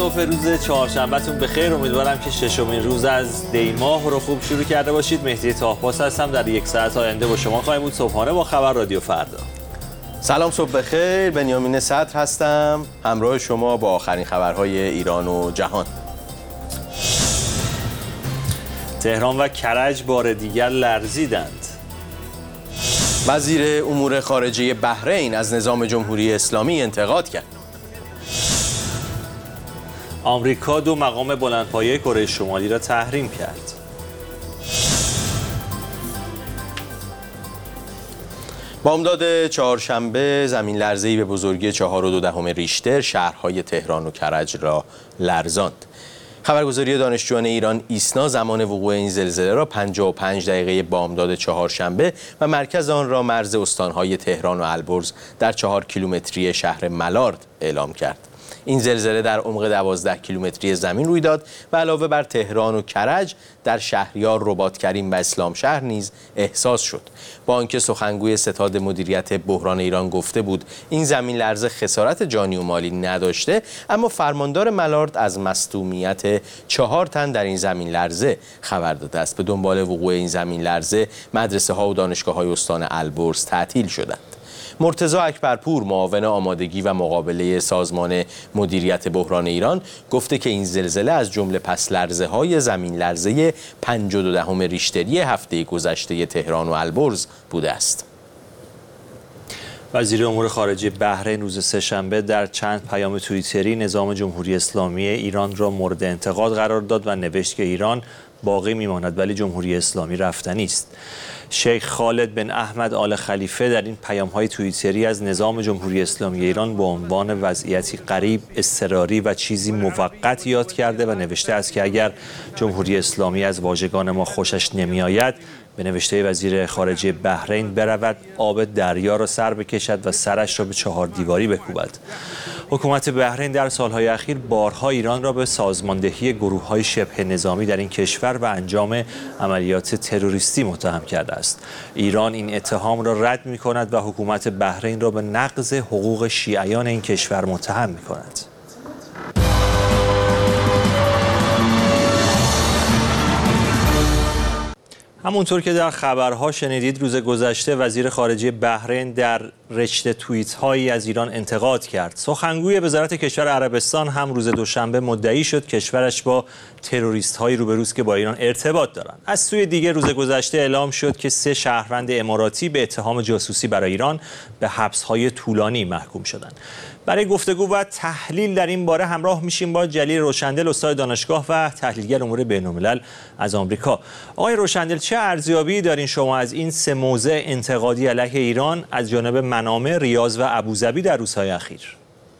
صبح روز چهارشنبهتون بخیر. امیدوارم که ششمین روز از دی ماه رو خوب شروع کرده باشید. مهدی طاهپاس هستم. در یک ساعت آینده با شما خواهیم بود. صبحانه با خبر رادیو فردا. سلام، صبح بخیر. بنیامین صدر هستم، همراه شما با آخرین خبرهای ایران و جهان. تهران و کرج بار دیگر لرزیدند. وزیر امور خارجه بحرین از نظام جمهوری اسلامی انتقاد کرد. آمریکا 2 مقام بلندپایه کره شمالی را تحریم کرد. بامداد چهارشنبه زمین لرزه‌ای به بزرگی 4.2 ریشتر شهرهای تهران و کرج را لرزاند. خبرگزاری دانشجویان ایران ایسنا زمان وقوع این زلزله را 55 دقیقه بامداد چهارشنبه و مرکز آن را مرز استانهای تهران و البرز در 4 کیلومتری شهر ملارد اعلام کرد. این زلزله در عمق 12 کیلومتری زمین روی داد و علاوه بر تهران و کرج در شهریار، رباط‌کریم و اسلامشهر نیز احساس شد. با آنکه سخنگوی ستاد مدیریت بحران ایران گفته بود این زمین لرزه خسارت جانی و مالی نداشته، اما فرماندار ملارد از مصدومیت 4 تن در این زمین لرزه خبر داده است. به دنبال وقوع این زمین لرزه مدرسه‌ها و دانشگاه‌های استان البرز تعطیل شدند. مرتضی اکبرپور، معاون آمادگی و مقابله سازمان مدیریت بحران ایران، گفته که این زلزله از جمله پس لرزه های زمین لرزه 5.2 ریشتری هفته گذشته تهران و البرز بوده است. وزیر امور خارجه بحرین روز سه‌شنبه در چند پیام توییتری نظام جمهوری اسلامی ایران را مورد انتقاد قرار داد و نوشت که ایران باقی میماند ولی جمهوری اسلامی رفتنی است. شیخ خالد بن احمد آل خلیفه در این پیام‌های توییتری از نظام جمهوری اسلامی ایران به عنوان وضعیتی غریب، اضطراری و چیزی موقت یاد کرده و نوشته است که اگر جمهوری اسلامی از واژگان ما خوشش نمی‌آید، به نوشته وزیر خارجه بحرین برود آب دریا را سر بکشد و سرش را به 4 دیواری بکوبد. حکومت بحرین در سالهای اخیر بارها ایران را به سازماندهی گروه‌های شبه نظامی در این کشور و انجام عملیات تروریستی متهم کرده است. ایران این اتهام را رد می‌کند و حکومت بحرین را به نقض حقوق شیعیان این کشور متهم می‌کند. همونطور که در خبرها شنیدید، روز گذشته وزیر خارجه بحرین در رشته توییت‌هایی از ایران انتقاد کرد. سخنگوی وزارت کشور عربستان هم روز دوشنبه مدعی شد کشورش با تروریست‌هایی روبروست که با ایران ارتباط دارند. از سوی دیگر روز گذشته اعلام شد که 3 شهروند اماراتی به اتهام جاسوسی برای ایران به حبس‌های طولانی محکوم شدند. برای گفتگو و تحلیل در این باره همراه میشیم با جلیل روشندل، استاد دانشگاه و تحلیلگر امور بین‌الملل از آمریکا. آقای روشندل، چه ارزیابی دارین شما از این 3 موضع انتقادی علیه ایران از جانب منامه، ریاض و ابوظبی در روزهای اخیر؟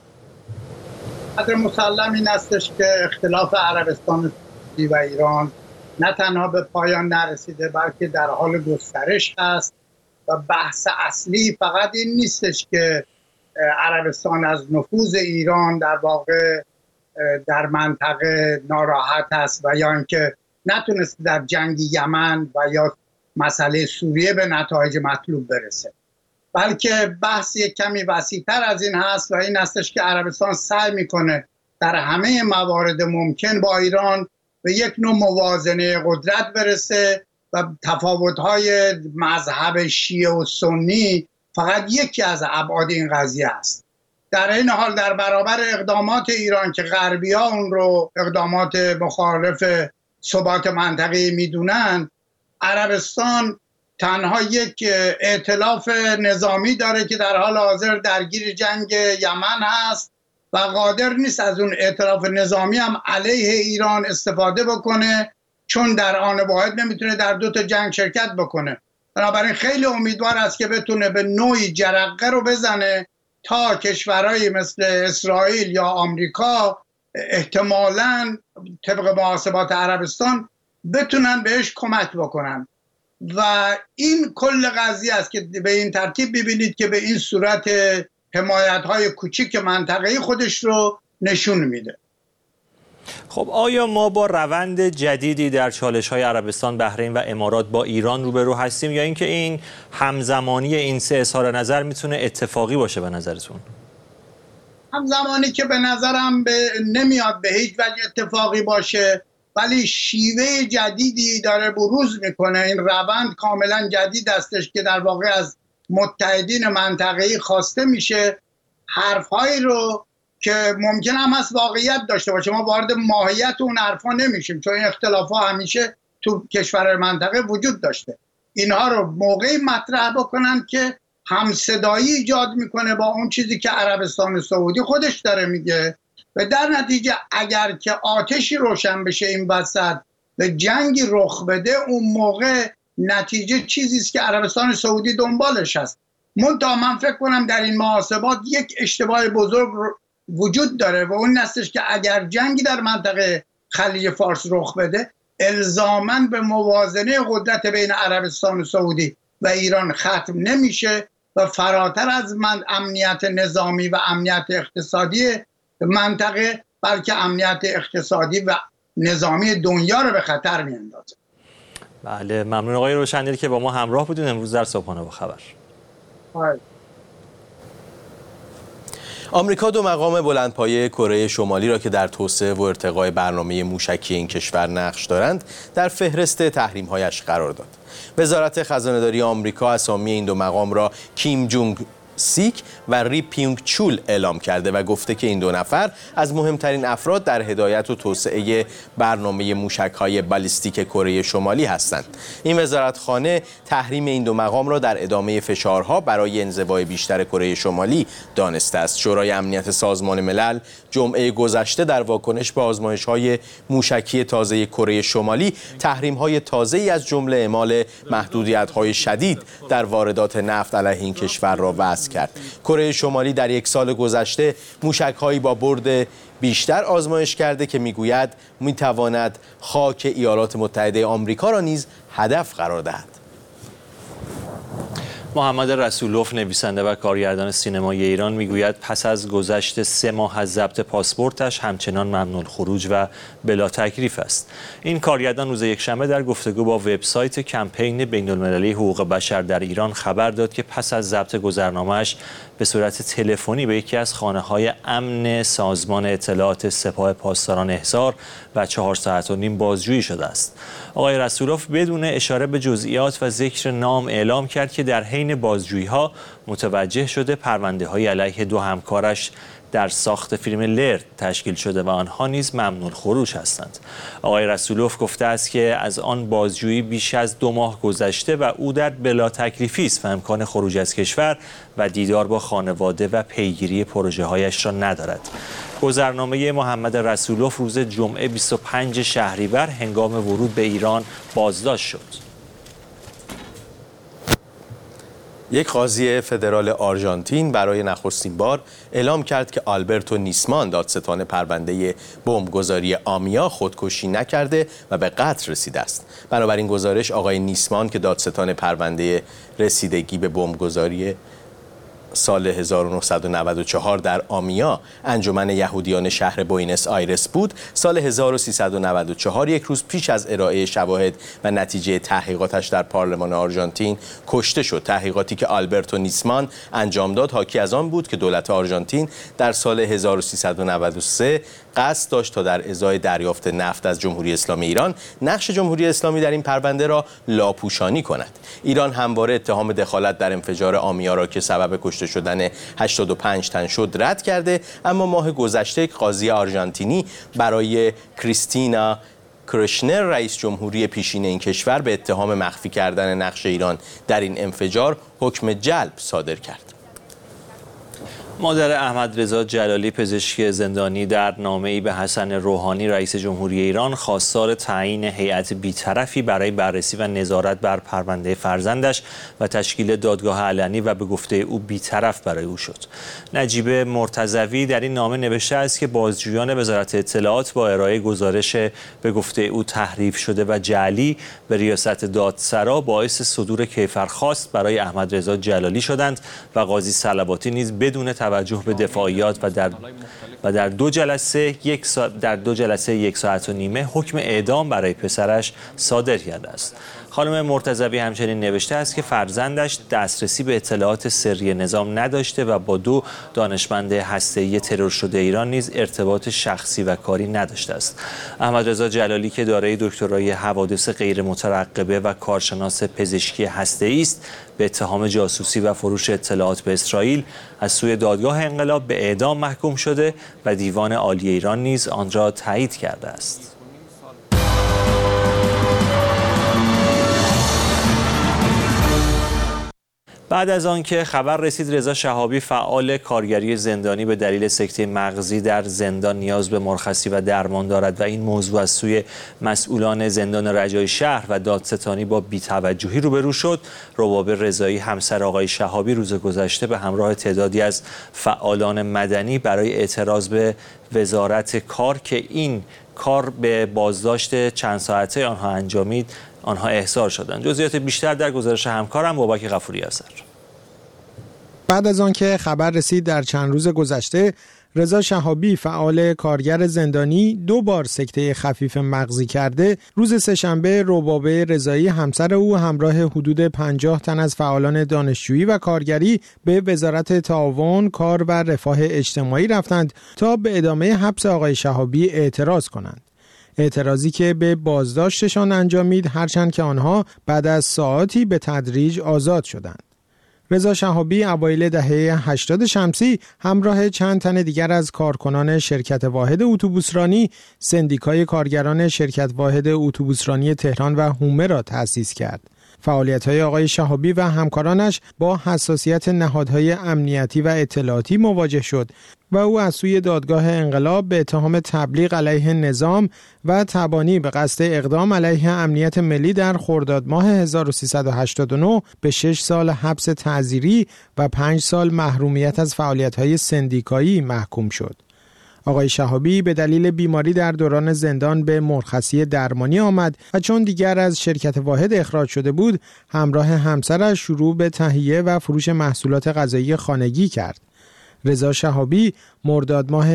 قدر مسلم این استش که اختلاف عربستان و ایران نه تنها به پایان نرسیده بلکه در حال گسترش است و بحث اصلی فقط این نیستش که عربستان از نفوذ ایران در واقع در منطقه ناراحت است و یا اینکه نتونست در جنگ یمن و یا مسئله سوریه به نتایج مطلوب برسه، بلکه بحث یک کمی وسیع‌تر از این هست و این هستش که عربستان سعی میکنه در همه موارد ممکن با ایران به یک نوع موازنه قدرت برسه و تفاوت‌های مذهب شیعه و سنی فقط یکی از ابعاد این قضیه است. در این حال در برابر اقدامات ایران که غربی‌ها اون رو اقدامات مخالف ثبات منطقه‌ای میدونن، عربستان تنها یک ائتلاف نظامی داره که در حال حاضر درگیر جنگ یمن هست و قادر نیست از اون ائتلاف نظامی هم علیه ایران استفاده بکنه، چون در آن واحد نمیتونه در 2 تا جنگ شرکت بکنه. بنابراین خیلی امیدوار است که بتونه به نوعی جرقه رو بزنه تا کشورهایی مثل اسرائیل یا آمریکا احتمالاً طبق محاسبات عربستان بتونن بهش کمک بکنن و این کل قضیه است که به این ترتیب ببینید که به این صورت حمایت‌های کوچیک منطقه‌ای خودش رو نشون میده. خب آیا ما با روند جدیدی در چالش‌های عربستان، بحرین و امارات با ایران روبرو هستیم یا اینکه این همزمانی این 3 اظهار نظر میتونه اتفاقی باشه به نظرتون؟ همزمانی که به نظرم نمیاد به هیچ وجه اتفاقی باشه، ولی شیوه جدیدی داره بروز میکنه. این روند کاملا جدید هستش که در واقع از متحدین منطقه‌ای خواسته میشه حرفهایی رو که ممکن هم هست واقعیت داشته باشه. ما وارد ماهیت اون حرفا نمیشیم چون این اختلاف‌ها همیشه تو کشور منطقه وجود داشته. اینها رو موقعی مطرح بکنن که همصدایی ایجاد میکنه با اون چیزی که عربستان سعودی خودش داره میگه و در نتیجه اگر که آتشی روشن بشه این وسط و جنگی رخ بده، اون موقع نتیجه چیزی است که عربستان سعودی دنبالش هست. منتها من فکر کنم در این محاسبات یک اشتباه بزرگ وجود داره و اون هستش که اگر جنگی در منطقه خلیج فارس رخ بده الزاماً به موازنه قدرت بین عربستان سعودی و ایران ختم نمیشه و فراتر از امنیت نظامی و امنیت اقتصادی منطقه بلکه امنیت اقتصادی و نظامی دنیا رو به خطر میاندازه. بله، ممنون آقای روشندلی که با ما همراه بودین امروز در صبحانه با خبر. آمریکا دو مقام بلندپایه کره شمالی را که در توسعه و ارتقای برنامه موشکی این کشور نقش دارند در فهرست تحریم‌هایش قرار داد. وزارت خزانه‌داری آمریکا اسامی این دو مقام را کیم جونگ سیک و ری پیونگ چول اعلام کرده و گفته که این دو نفر از مهمترین افراد در هدایت و توسعه برنامه موشک‌های بالیستیک کره شمالی هستند. این وزارتخانه تحریم این دو مقام را در ادامه فشارها برای انزوای بیشتر کره شمالی دانسته است. شورای امنیت سازمان ملل جمعه گذشته در واکنش به آزمایش‌های موشکی تازه کره شمالی تحریم‌های تازه‌ای از جمله اعمال محدودیت‌های شدید در واردات نفت علیه این کشور را وضع کرد. کره شمالی در یک سال گذشته موشک‌هایی با برد بیشتر آزمایش کرده که میگوید میتواند خاک ایالات متحده آمریکا را نیز هدف قرار دهد. محمد رسولوف نویسنده و کارگردان سینمای ایران میگوید پس از گذشت 3 ماه از ضبط پاسپورتش همچنان ممنوع الخروج و بلا تکلیف است. این کارگردان روز یکشنبه در گفتگو با وبسایت کمپین بین‌المللی حقوق بشر در ایران خبر داد که پس از ضبط گذرنامه‌اش به صورت تلفنی به یکی از خانه‌های امن سازمان اطلاعات سپاه پاسداران احضار و 4 ساعت و نیم بازجویی شده است. آقای رسولوف بدون اشاره به جزئیات و ذکر نام اعلام کرد که در حین بازجویی‌ها متوجه شده پرونده‌های علیه 2 همکارش در ساخت فیلم لرد تشکیل شده و آنها نیز ممنوع خروج هستند. آقای رسولوف گفته است که از آن بازجویی بیش از 2 ماه گذشته و او در بلا تکلیفی است و امکان خروج از کشور و دیدار با خانواده و پیگیری پروژه‌هایش را ندارد. گذرنامه محمد رسولوف روز جمعه 25 شهریور هنگام ورود به ایران بازداشت شد. یک قاضی فدرال آرژانتین برای نخستین بار اعلام کرد که آلبرتو نیسمان دادستان پرونده بمبگذاری آمیا خودکشی نکرده و به قتل رسیده است. بنابراین گزارش آقای نیسمان که دادستان پرونده رسیدگی به بمبگذاری سال 1994 در آمیا انجمن یهودیان شهر بوئنوس آیرس بود، سال 1394 یک روز پیش از ارائه شواهد و نتیجه تحقیقاتش در پارلمان آرژانتین کشته شد. تحقیقاتی که آلبرتو نیسمان انجام داد حاکی از آن بود که دولت آرژانتین در سال 1393 قصد داشت تا در ازای دریافت نفت از جمهوری اسلامی ایران نقش جمهوری اسلامی در این پرونده را لاپوشانی کند. ایران همواره اتهام دخالت در انفجار آمیا را که سبب کشته شدن 85 تن شد رد کرده، اما ماه گذشته یک قاضی آرژانتینی برای کریستینا کرشنر رئیس جمهوری پیشین این کشور به اتهام مخفی کردن نقش ایران در این انفجار حکم جلب صادر کرد. مادر احمد رضا جلالی پزشک زندانی در نامه‌ای به حسن روحانی رئیس جمهوری ایران خواستار تعیین هیئت بی‌طرفی برای بررسی و نظارت بر پرونده فرزندش و تشکیل دادگاه علنی و به گفته او بی‌طرف برای او شد. نجیب مرتضوی در این نامه نوشته است که بازجویان وزارت اطلاعات با ارائه گزارش به گفته او تحریف شده و جعلی به ریاست دادسرا باعث صدور کیفرخواست برای احمد رضا جلالی شدند و قاضی صلواتی نیز بدون توجه به دفاعیات و در دو جلسه یک ساعت و نیمه حکم اعدام برای پسرش صادر کرده است. خانم مرتضوی همچنین نوشته است که فرزندش دسترسی به اطلاعات سری نظام نداشته و با 2 دانشمند هسته‌ای ترور شده ایران نیز ارتباط شخصی و کاری نداشته است. احمد رضا جلالی که دارای دکترای حوادث غیر مترقبه و کارشناس پزشکی هسته‌ای است، به اتهام جاسوسی و فروش اطلاعات به اسرائیل از سوی دادگاه انقلاب به اعدام محکوم شده و دیوان عالی ایران نیز آن را تایید کرده است. بعد از آنکه خبر رسید رضا شهابی فعال کارگری زندانی به دلیل سکته مغزی در زندان نیاز به مرخصی و درمان دارد و این موضوع از سوی مسئولان زندان رجای شهر و دادستانی با بی‌توجهی روبرو شد، ربابه رضایی همسر آقای شهابی روز گذشته به همراه تعدادی از فعالان مدنی برای اعتراض به وزارت کار که این کار به بازداشت چند ساعته آنها انجامید آنها احضار شدند. جزئیات بیشتر در گزارش همکارم بابک غفوری اثر. بعد از آنکه خبر رسید در چند روز گذشته رضا شهابی فعال کارگر زندانی 2 بار سکته خفیف مغزی کرده، روز سه‌شنبه ربابه رضایی همسر او همراه حدود 50 تن از فعالان دانشجویی و کارگری به وزارت تعاون، کار و رفاه اجتماعی رفتند تا به ادامه حبس آقای شهابی اعتراض کنند. اعتراضی که به بازداشتشان انجامید، هرچند که آنها بعد از ساعاتی به تدریج آزاد شدند. رضا شهابی اوایل دهه 80 شمسی همراه چند تن دیگر از کارکنان شرکت واحد اتوبوسرانی سندیکای کارگران شرکت واحد اتوبوسرانی تهران و هومه را تأسیس کرد. فعالیت‌های آقای شهابی و همکارانش با حساسیت نهادهای امنیتی و اطلاعاتی مواجه شد و او از سوی دادگاه انقلاب به اتهام تبلیغ علیه نظام و تبانی به قصد اقدام علیه امنیت ملی در خرداد ماه 1389 به 6 سال حبس تعزیری و 5 سال محرومیت از فعالیت‌های سندیکایی محکوم شد. آقای شهابی به دلیل بیماری در دوران زندان به مرخصی درمانی آمد و چون دیگر از شرکت واحد اخراج شده بود، همراه همسرش شروع به تهیه و فروش محصولات غذایی خانگی کرد. رضا شهابی مرداد ماه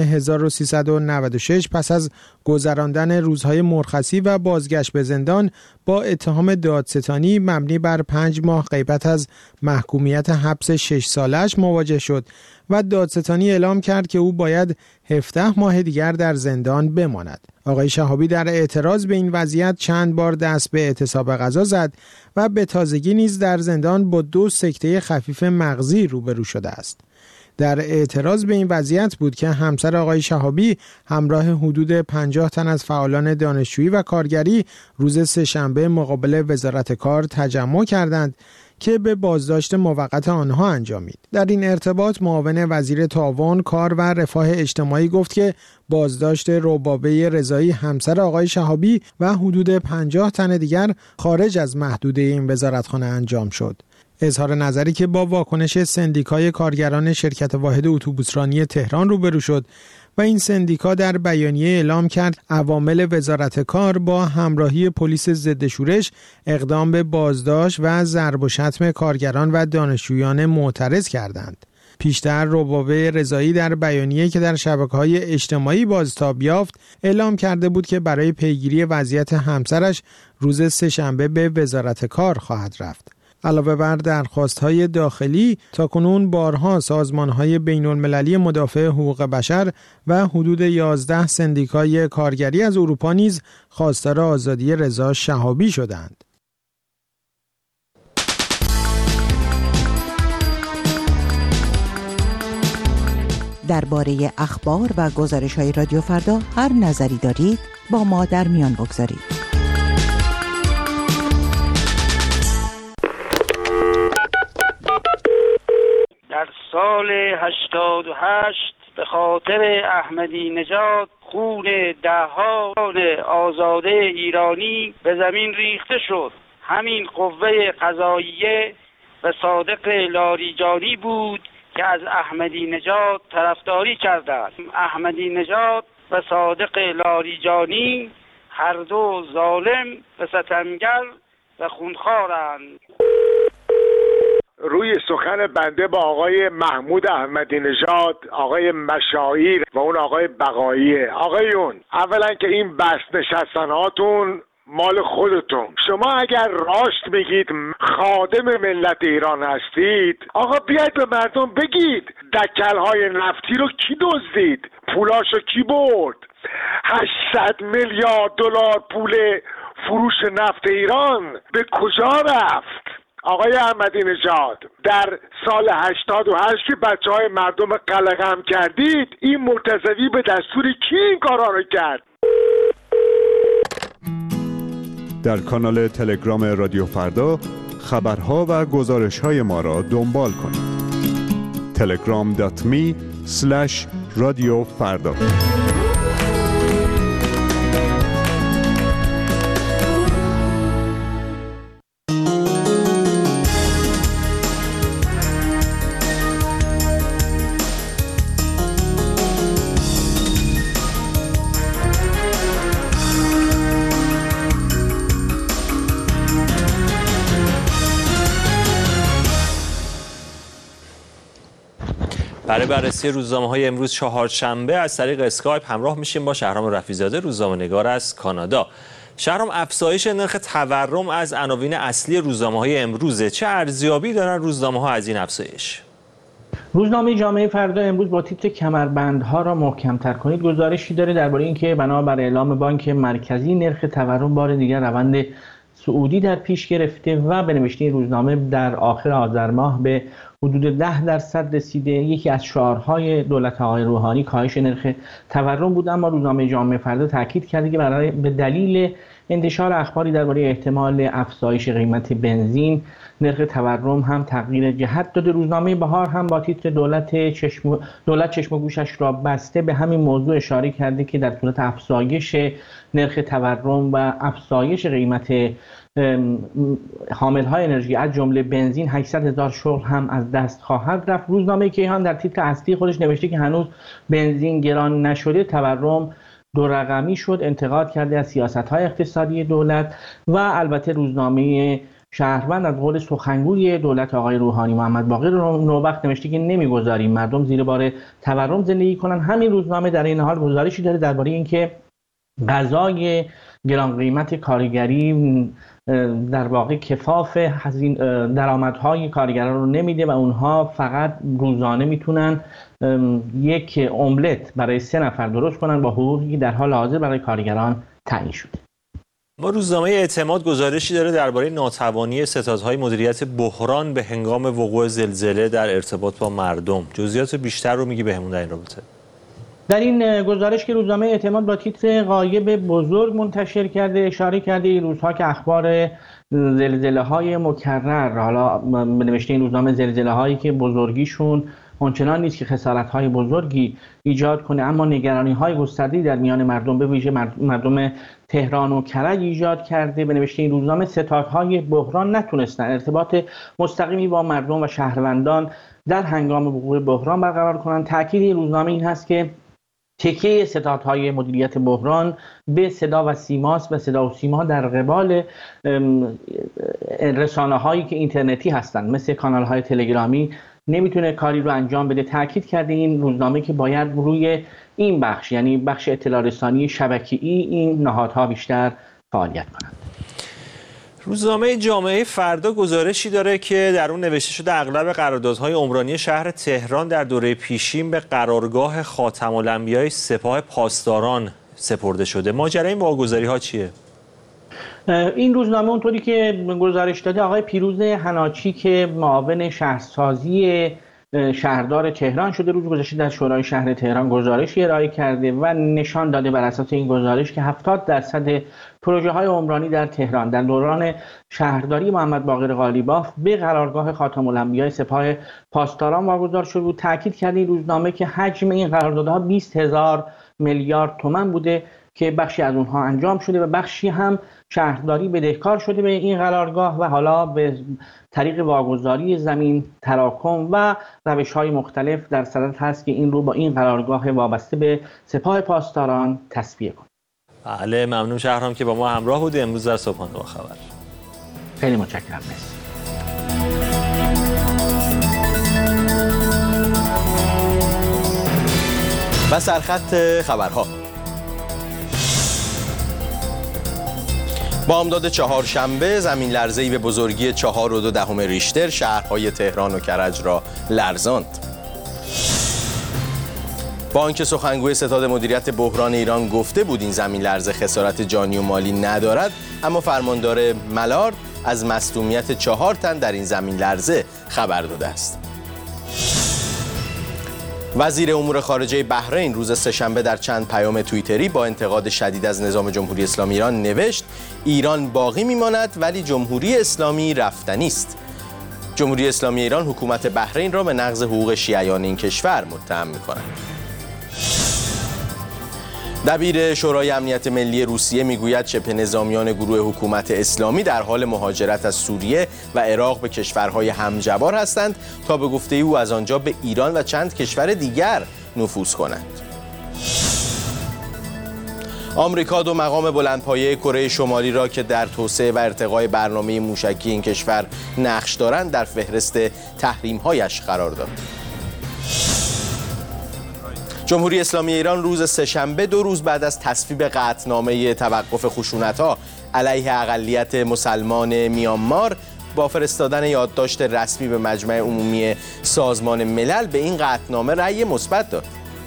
1396 پس از گذراندن روزهای مرخصی و بازگشت به زندان با اتهام دادستانی مبنی بر 5 ماه غیبت از محکومیت حبس 6 سالش مواجه شد و دادستانی اعلام کرد که او باید 17 ماه دیگر در زندان بماند. آقای شهابی در اعتراض به این وضعیت چند بار دست به اعتصاب غذا زد و به تازگی نیز در زندان با 2 سکته خفیف مغزی روبرو شده است. در اعتراض به این وضعیت بود که همسر آقای شهابی همراه حدود 50 تن از فعالان دانشجویی و کارگری روز سه‌شنبه مقابل وزارت کار تجمع کردند که به بازداشت موقت آنها انجامید. در این ارتباط معاون وزیر تعاون، کار و رفاه اجتماعی گفت که بازداشت ربابه رضایی همسر آقای شهابی و حدود 50 تن دیگر خارج از محدوده این وزارتخانه انجام شد. اظهار نظری که با واکنش سندیکای کارگران شرکت واحد اتوبوسرانی تهران روبرو شد و این سندیکا در بیانیه اعلام کرد عوامل وزارت کار با همراهی پلیس ضد شورش اقدام به بازداشت و ضرب و شتم کارگران و دانشجویان معترض کردند. پیشتر ربابه رضایی در بیانیه‌ای که در شبکه‌های اجتماعی بازتاب یافت اعلام کرده بود که برای پیگیری وضعیت همسرش روز سه‌شنبه به وزارت کار خواهد رفت. علاوه بر درخواست‌های داخلی، تاکنون بارها سازمان‌های بین‌المللی مدافع حقوق بشر و حدود 11 سندیکای کارگری از اروپا نیز خواستار آزادی رضا شهابی شدند. درباره اخبار و گزارش‌های رادیو فردا هر نظری دارید با ما در میان بگذارید. در سال 88 به خاطر احمدی نژاد خون ده‌ها آزاده ایرانی به زمین ریخته شد. همین قوه قضاییه و صادق لاریجانی بود که از احمدی نژاد طرفداری کردند. احمدی نژاد و صادق لاریجانی هر دو ظالم و ستمگر و خونخوارند. روی سخن بنده با آقای محمود احمدی نژاد، آقای مشایر و اون آقای بقاییه. آقایون، اولا که این بس نشستن هاتون مال خودتون. شما اگر راست میگید خادم ملت ایران هستید، آقا بیاید به مردم بگید دکل‌های نفتی رو کی دزدید؟ پولاشو کی برد؟ 800 میلیارد دلار پول فروش نفت ایران به کجا رفت؟ آقای احمدی نژاد، در سال 88 که بچه‌های مردم قلقم کردید، این مرتضوی به دستور کی این کارا رو کرد؟ در کانال تلگرام رادیو فردا خبرها و گزارش‌های ما را دنبال کنید. telegram.me/رادیو فردا. برای بررسی روزنامه‌های امروز چهارشنبه از طریق اسکایپ همراه میشیم با شهرام رفیع‌زاده، روزنامه‌نگار از کانادا. شهرام، افزایش نرخ تورم از عناوین اصلی روزنامه‌های امروزه. چه ارزیابی دارن روزنامه‌ها از این افزایش؟ روزنامه جامعه فردا امروز با تیتر کمربندها را محکم‌تر کنید گزارشی داره درباره اینکه بنابر اعلام بانک مرکزی نرخ تورم بار دیگر روند صعودی در پیش گرفته و به نوشته روزنامه در آخر آذر ماه به حدود 10% رسیده. یکی از شعارهای دولت آقای روحانی کاهش نرخ تورم بود، اما روزنامه جامعه فردا تاکید کرده که به دلیل انتشار اخباری درباره احتمال افزایش قیمت بنزین نرخ تورم هم تغییر جهت داده. روزنامه بهار هم با تیتر دولت چشم و گوشش را بسته به همین موضوع اشاره کرده که در صورت افزایش نرخ تورم و افزایش قیمت حامل‌های انرژی از جمله بنزین 800,000 شغل هم از دست خواهد رفت. روزنامه کیهان در تیتر اصلی خودش نوشته که هنوز بنزین گران نشده، تورم 2 رقمی شد. انتقاد کرده از سیاست‌های اقتصادی دولت. و البته روزنامه شهروند از قول سخنگوی دولت آقای روحانی محمد باقر نوبخت نوشته که نمی‌گذاریم مردم زیر بار تورم زندگی کنن. همین روزنامه در این حال گزارشی داره درباره اینکه غذای گران قیمت کارگری در واقع کفاف درآمدهای کارگران رو نمیده و اونها فقط روزانه میتونن یک املت برای 3 نفر درست کنن با حقوقی که در حال حاضر برای کارگران تعیین شده. ما روزنامه اعتماد گزارشی داره درباره ناتوانی ستادهای مدیریت بحران به هنگام وقوع زلزله در ارتباط با مردم. جزئیات بیشتر رو میگی بهمون در این رابطه؟ در این گزارش که روزنامه اعتماد با تیتر غایب بزرگ منتشر کرده اشاره کرده این روزها که اخبار زلزله‌های مکرر، حالا به نوشته این روزنامه زلزله‌هایی که بزرگیشون اونچنان نیست که خسارت‌های بزرگی ایجاد کنه اما نگرانی‌های گسترده‌ای در میان مردم به ویژه مردم تهران و کرج ایجاد کرده. به نوشته این روزنامه ستادهای بحران نتونستن ارتباط مستقیمی با مردم و شهروندان در هنگام وقوع بحران برقرار کنند. تاکید این روزنامه این هست که تکیه ستادهای مدیریت بحران به صدا و سیماست و صدا و سیما در قبال رسانه‌هایی که اینترنتی هستند مثل کانال‌های تلگرامی نمیتونه کاری رو انجام بده. تاکید کرده این روزنامه که باید روی این بخش، یعنی بخش اطلاع رسانی شبکه‌ای، این نهادها بیشتر فعالیت کنند. روزنامه جامعه فردا گزارشی داره که در اون نوشته شده اغلب قراردادهای عمرانی شهر تهران در دوره پیشین به قرارگاه خاتم الانبیاء سپاه پاسداران سپرده شده. ماجرای این واگذاری‌ها چیه؟ این روزنامه اونطوری که گزارش داده آقای پیروز حناچی که معاون شهرسازی شهردار تهران شده، روز گذشته در شورای شهر تهران گزارشی ارائه کرده و نشان داده بر اساس این گزارش که 70% پروژه های عمرانی در تهران در دوران شهرداری محمد باقر قالیباف به قرارگاه خاتم الانبیاء سپاه پاسداران واگذار شده بود. تاکید کرده این روزنامه که حجم این قراردادها 20,000 میلیارد تومان بوده که بخشی از اونها انجام شده و بخشی هم شهرداری بدهکار شده به این قرارگاه و حالا به طریق واگذاری زمین، تراکم و روش‌های مختلف در صدد هست که این رو با این قرارگاه وابسته به سپاه پاسداران تسویه کنه. بله، ممنون شهرام که با ما همراه بودی امروز در صبحانه با خبر. خیلی متشکرم. مرسی. و سرخط خبرها. بامداد چهارشنبه زمین لرزه‌ای به بزرگی 4.2 ریشتر شهرهای تهران و کرج را لرزاند. بانک سخنگوی ستاد مدیریت بحران ایران گفته بود این زمین لرزه خسارت جانی و مالی ندارد، اما فرماندار ملارد از مصدومیت 4 تن در این زمین لرزه خبر داده است. وزیر امور خارجه بحرین روز سه‌شنبه در چند پیام توییتری با انتقاد شدید از نظام جمهوری اسلامی ایران نوشت: ایران باقی میماند ولی جمهوری اسلامی رفتنی است. جمهوری اسلامی ایران حکومت بحرین را به نقض حقوق شیعیان این کشور متهم می‌کند. دبیر شورای امنیت ملی روسیه میگوید شبه نظامیان گروه حکومت اسلامی در حال مهاجرت از سوریه و عراق به کشورهای همجوار هستند تا به گفته او از آنجا به ایران و چند کشور دیگر نفوذ کنند. آمریکا 2 مقام بلندپایه کره شمالی را که در توسعه و ارتقای برنامه موشکی این کشور نقش دارند در فهرست تحریم‌هایش قرار داد. جمهوری اسلامی ایران روز سه‌شنبه 2 روز بعد از تصویب قطعنامه توقف خشونت‌ها علیه اقلیت مسلمان میانمار با فرستادن یادداشت رسمی به مجمع عمومی سازمان ملل به این قطعنامه رأی مثبت داد.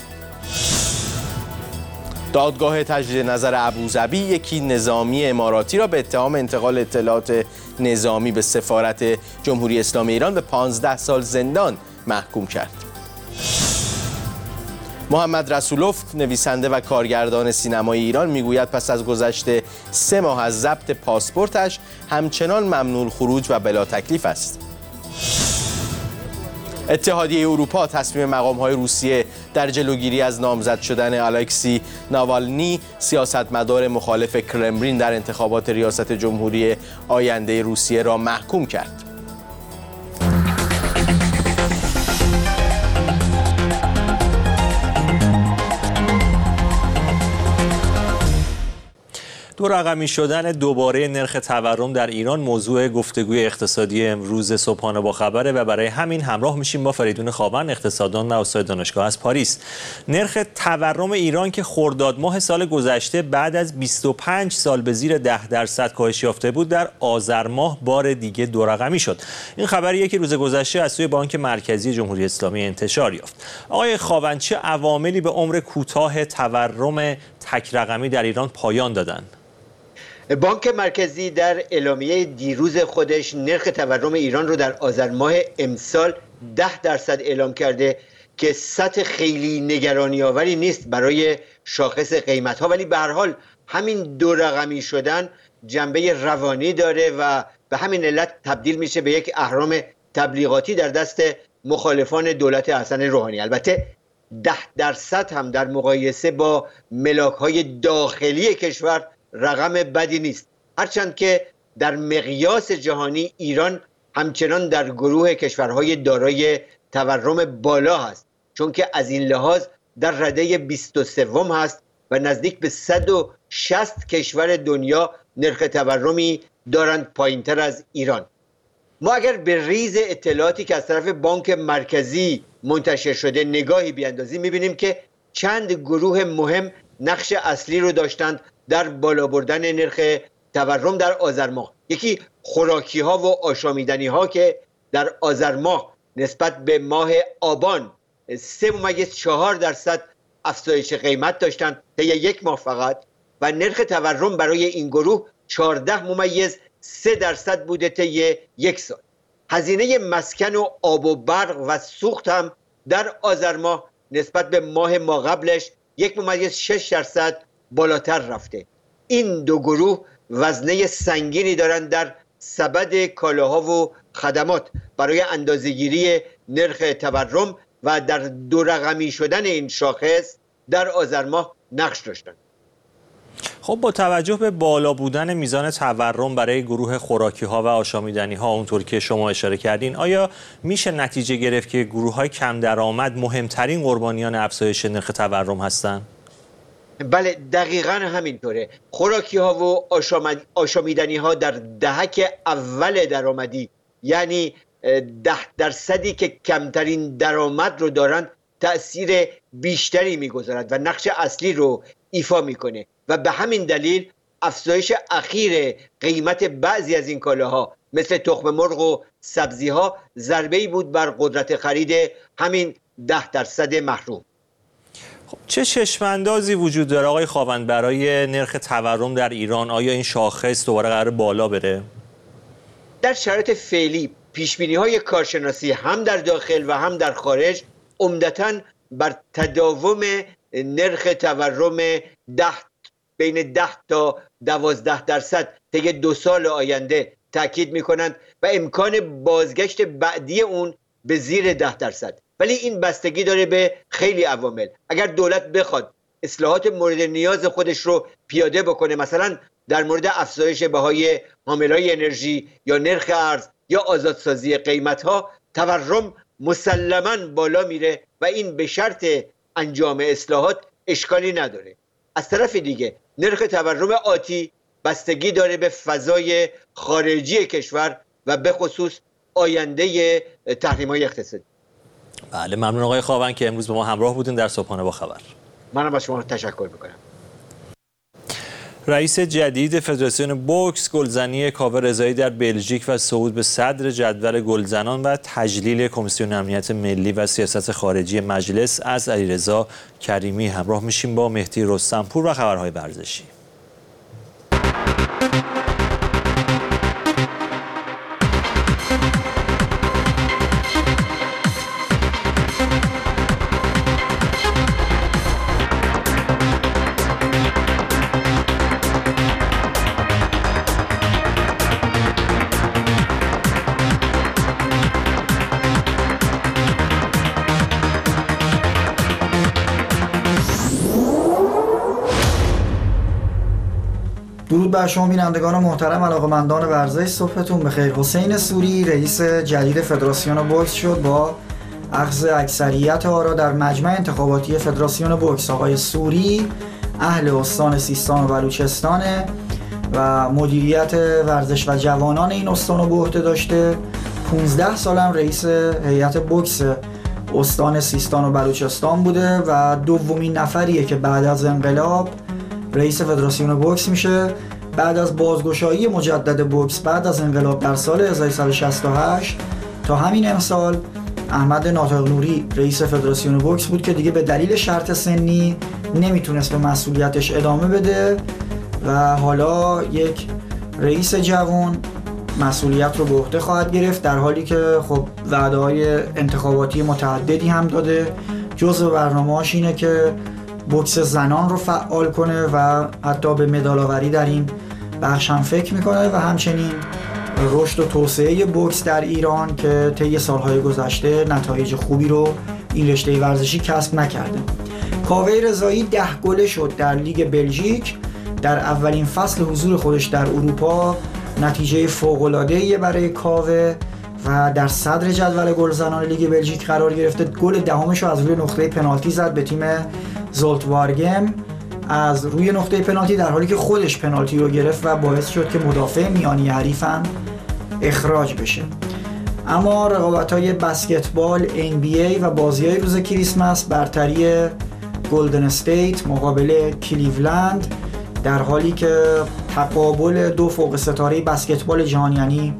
دادگاه تجدید نظر ابوظبی یکی نظامی اماراتی را به اتهام انتقال اطلاعات نظامی به سفارت جمهوری اسلامی ایران به 15 سال زندان محکوم کرد. محمد رسولوف نویسنده و کارگردان سینمای ایران میگوید پس از گذشت 3 ماه از ضبط پاسپورتش همچنان ممنوع الخروج و بلا تکلیف است. اتحادیه اروپا تصمیم مقام‌های روسیه در جلوگیری از نامزد شدن الکسی ناوالنی سیاستمدار مخالف کرملین در انتخابات ریاست جمهوری آینده روسیه را محکوم کرد. دو رقمی شدن دوباره نرخ تورم در ایران موضوع گفتگوی اقتصادی امروز صبحانه با خبره و برای همین همراه میشیم با فریدون خاوند، اقتصاددان و استاد دانشگاه از پاریس. نرخ تورم ایران که خرداد ماه سال گذشته بعد از 25 سال به زیر 10% کاهش یافته بود، در آذر ماه بار دیگه دو رقمی شد. این خبریه که روز گذشته از سوی بانک مرکزی جمهوری اسلامی انتشار یافت. آقای خاوند، چه عواملی به عمر کوتاه تورم تک رقمی در ایران پایان دادند؟ بانک مرکزی در اعلامیه دیروز خودش نرخ تورم ایران رو در آذر ماه امسال 10% اعلام کرده که سطح خیلی نگرانی آوری نیست برای شاخص قیمت ها، ولی به هر حال همین دو رقمی شدن جنبه روانی داره و به همین علت تبدیل میشه به یک اهرام تبلیغاتی در دست مخالفان دولت حسن روحانی. البته 10% هم در مقایسه با ملاک‌های داخلی کشور رقم بدی نیست، هرچند که در مقیاس جهانی ایران همچنان در گروه کشورهای دارای تورم بالا هست، چون که از این لحاظ در رده 23 هست و نزدیک به 160 کشور دنیا نرخ تورمی دارند پایینتر از ایران. ما اگر به ریز اطلاعاتی که از طرف بانک مرکزی منتشر شده نگاهی بیاندازیم، میبینیم که چند گروه مهم نقش اصلی رو داشتند در بالا بردن نرخ تورم در آذر ماه. یکی خوراکی ها و آشامیدنی ها که در آذر ماه نسبت به ماه آبان 3.4% افزایش قیمت داشتند طی یک ماه فقط، و نرخ تورم برای این گروه 14.3% بوده طی یک سال. هزینه مسکن و آب و برق و سوخت هم در آذر ماه نسبت به ماه ما قبلش 1.6% بالاتر رفته. این دو گروه وزنه سنگینی دارند در سبد کالاها و خدمات برای اندازه‌گیری نرخ تورم و در دو رقمی شدن این شاخص در آذر ماه نقش داشتند. خب با توجه به بالا بودن میزان تورم برای گروه خوراکی ها و آشامیدنی ها اونطور که شما اشاره کردین، آیا میشه نتیجه گرفت که گروه های کم درآمد مهمترین قربانیان افزایش نرخ تورم هستند؟ بله، دقیقاً همینطوره. خوراکی ها و آشامیدنی ها در دهک اول درآمدی، یعنی 10% که کمترین درآمد رو دارند، تأثیر بیشتری میگذارد و نقش اصلی رو ایفا میکنه و به همین دلیل افزایش اخیر قیمت بعضی از این کالاها مثل تخم مرغ و سبزی ها ضربه‌ای بود بر قدرت خرید همین 10% محروم. چه چشم‌اندازی وجود داره آقای خاوند برای نرخ تورم در ایران؟ آیا این شاخص دوباره قرار بالا بره؟ در شرایط فعلی پیشبینی‌های کارشناسی هم در داخل و هم در خارج عمدتاً بر تداوم نرخ تورم بین 10 تا 12% طی 2 سال آینده تاکید می‌کنند و امکان بازگشت بعدی اون به زیر 10%. ولی این بستگی داره به خیلی عوامل. اگر دولت بخواد اصلاحات مورد نیاز خودش رو پیاده بکنه، مثلا در مورد افزایش بهای حاملای انرژی یا نرخ ارز یا آزادسازی قیمت‌ها، تورم مسلماً بالا میره و این به شرط انجام اصلاحات اشکالی نداره. از طرف دیگه نرخ تورم آتی بستگی داره به فضای خارجی کشور و به خصوص آینده تحریم‌های اقتصادی. بله، ممنون آقای خاوند که امروز با ما همراه بودین در صبحانه با خبر. منم از شما تشکر میکنم. رئیس جدید فدراسیون بوکس گلزنی کاوه رضایی در بلژیک و صعود به صدر جدول گلزنان و تجلیل کمیسیون امنیت ملی و سیاست خارجی مجلس از علیرضا کریمی همراه میشیم با مهدی رستمپور و خبرهای ورزشی. درود بر شما بینندگان محترم، علاقه‌مندان ورزش، صبحتون بخیر. حسین سوری رئیس جدید فدراسیون بوکس شد با اخذ اکثریت آرا در مجمع انتخاباتی فدراسیون بوکس. آقای سوری اهل استان سیستان و بلوچستانه و مدیریت ورزش و جوانان این استان رو به عهده داشته. 15 سالم رئیس هیئت بوکس استان سیستان و بلوچستان بوده و دومین نفریه که بعد از انقلاب رئیس فدراسیون بوکس میشه. بعد از بازگشایی مجدد بوکس بعد از انقلاب در سال 1368 تا همین امسال احمد ناطق نوری رئیس فدراسیون بوکس بود که دیگه به دلیل شرط سنی نمیتونست به مسئولیتش ادامه بده و حالا یک رئیس جوان مسئولیت رو به عهده خواهد گرفت، در حالی که خب وعده‌های انتخاباتی متعددی هم داده. جزو برنامه‌اش اینه که بوکس زنان رو فعال کنه و حتی به مدال‌آوری در این بخش هم فکر میکنه و همچنین رشد و توسعه بوکس در ایران که طی سالهای گذشته نتایج خوبی رو این رشته ورزشی کسب نکرده. کاوه رضایی 10 گله شد در لیگ بلژیک. در اولین فصل حضور خودش در اروپا نتیجه فوق‌العاده‌ای برای کاوه و در صدر جدول گلزنان لیگ بلژیک قرار گرفته. گل دهمش رو از روی نقطه پنالتی زد به تیم زولتوارگم از روی نقطه پنالتی، در حالی که خودش پنالتی رو گرفت و باعث شد که مدافع میانی حریفم اخراج بشه. اما رقابت‌های بسکتبال، NBA و بازی‌های روز کریسمس برتری گلدن استیت مقابل کلیولند، در حالی که تقابل دو فوق ستاره بسکتبال جهان یعنی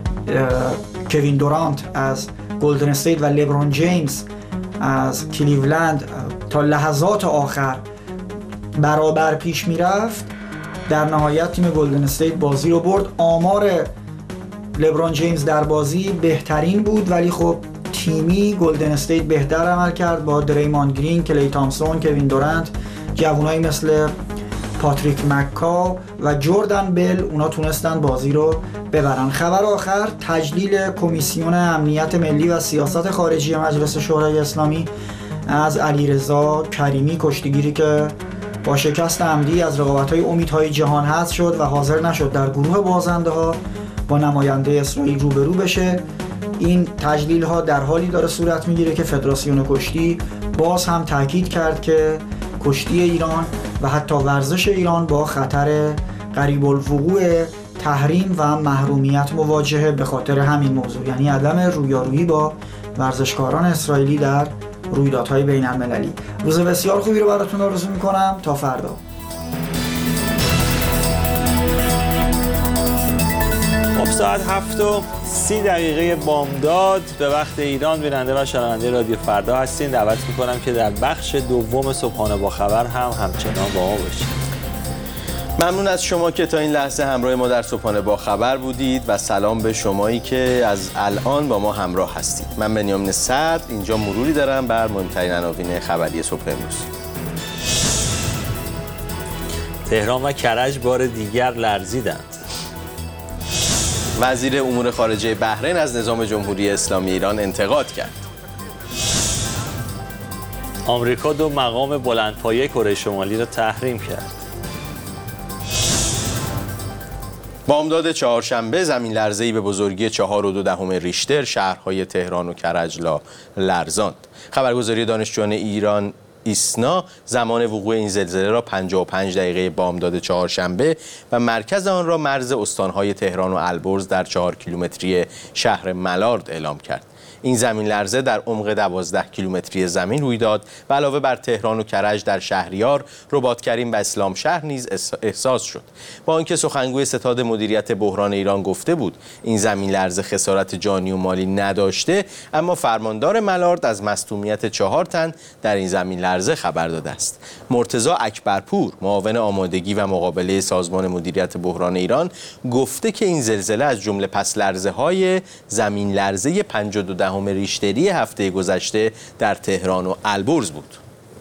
کوین دورانت از گلدن استیت و لبرون جیمز از کلیولند تا لحظات آخر برابر پیش میرفت، در نهایت تیم گلدن استیت بازی رو برد. آمار لبرون جیمز در بازی بهترین بود، ولی خب تیمی گلدن استیت بهتر عمل کرد با دریماند گرین، کلی تامسون، کوین دورانت، جوانایی مثل پاتریک مکا و جردن بل، اونا تونستن بازی رو ببرن. خبر آخر تجلیل کمیسیون امنیت ملی و سیاست خارجی مجلس شورای اسلامی از علیرضا کریمی، کشتیگیری که با شکست عمدی از رقابت‌های امیدهای جهان حذف شد و حاضر نشد در گروه بازنده‌ها با نماینده اسرائیل روبرو بشه. این تجلیل‌ها در حالی داره صورت میگیره که فدراسیون کشتی باز هم تاکید کرد که کشتی ایران و حتی ورزش ایران با خطر قریب الوقوع تحریم و محرومیت مواجهه به خاطر همین موضوع، یعنی عدم رویارویی با ورزشکاران اسرائیلی در رویدادهای بین المللی. روز بسیار خوبی رو براتون آرزو میکنم. تا فردا. خب ساعت 7:30 بامداد به وقت ایران بیننده و شنونده رادیو فردا هستین. دعوت میکنم که در بخش دوم صبحانه با خبر هم همچنان با ما باشید. ممنون از شما که تا این لحظه همراه ما در صبحانه با خبر بودید و سلام به شمایی که از الان با ما همراه هستید. من بنیامین صدر اینجا مروری دارم بر مهمترین عناوین خبری صبح امروز. تهران و کرج بار دیگر لرزیدند. وزیر امور خارجه بحرین از نظام جمهوری اسلامی ایران انتقاد کرد. آمریکا 2 مقام بلندپایه کره شمالی را تحریم کرد. بامداد چهارشنبه زمین لرزه‌ای به بزرگی 4.2 ریشتر شهرهای تهران و کرج را لرزاند. خبرگزاری دانشجویان ایران ایسنا زمان وقوع این زلزله را 55 دقیقه بامداد چهارشنبه و مرکز آن را مرز استانهای تهران و البرز در 4 کیلومتری شهر ملارد اعلام کرد. این زمین لرزه در عمق 12 کیلومتری زمین روی داد و علاوه بر تهران و کرج در شهریار، رباطکریم و اسلامشهر نیز احساس شد. با آنکه سخنگوی ستاد مدیریت بحران ایران گفته بود این زمین لرزه خسارت جانی و مالی نداشته، اما فرماندار ملارد از مصدومیت 4 تن در این زمین لرزه خبر داده است. مرتضی اکبرپور، معاون آمادگی و مقابله سازمان مدیریت بحران ایران، گفته که این زلزله از جمله پس لرزه های زمین لرزه 52 ریشتری هفته گذشته در تهران و البرز بود.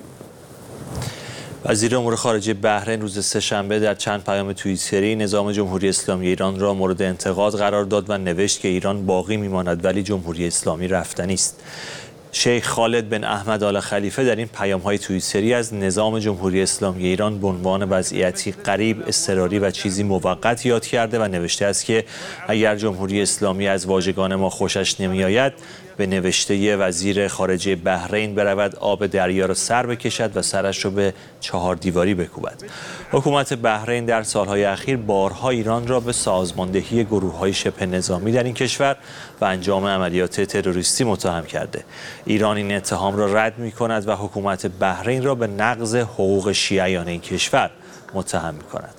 وزیر امور خارجه بحرین روز سه‌شنبه در چند پیام توییتری نظام جمهوری اسلامی ایران را مورد انتقاد قرار داد و نوشت که ایران باقی میماند ولی جمهوری اسلامی رفتنی است. شیخ خالد بن احمد آل خلیفه در این پیام‌های توییتری از نظام جمهوری اسلامی ایران به عنوان وضعیتی غریب، اضطراری و چیزی موقت یاد کرده و نوشته است که اگر جمهوری اسلامی از واژگان ما خوشش نمی‌آید، به نوشته وزیر خارجه بحرین برود آب دریا را سر بکشد و سرش را به 4 دیواری بکوبد. حکومت بحرین در سالهای اخیر بارها ایران را به سازماندهی گروه‌های شبه نظامی در این کشور و انجام عملیات تروریستی متهم کرده. ایران این اتهام را رد می‌کند و حکومت بحرین را به نقض حقوق شیعیان این کشور متهم می‌کند.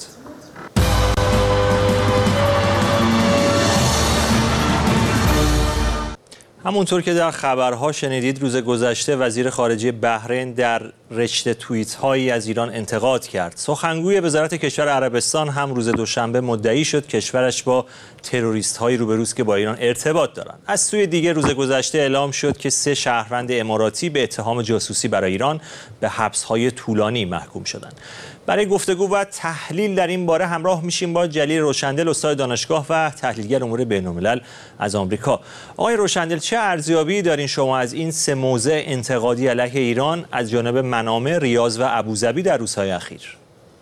همونطور که در خبرها شنیدید روز گذشته وزیر خارجه بحرین در رشته توییت هایی از ایران انتقاد کرد. سخنگوی وزارت کشور عربستان هم روز دوشنبه مدعی شد کشورش با تروریست هایی روبروست که با ایران ارتباط دارند. از سوی دیگر روز گذشته اعلام شد که 3 شهروند اماراتی به اتهام جاسوسی برای ایران به حبس های طولانی محکوم شدند. برای گفتگو و تحلیل در این باره همراه میشیم با جلیل روشندل، استاد دانشگاه و تحلیلگر امور بین‌الملل از آمریکا. آقای روشندل، چه ارزیابی دارین شما از این 3 موضع انتقادی علیه ایران از جانب منامه، ریاض و ابوظبی در روزهای اخیر؟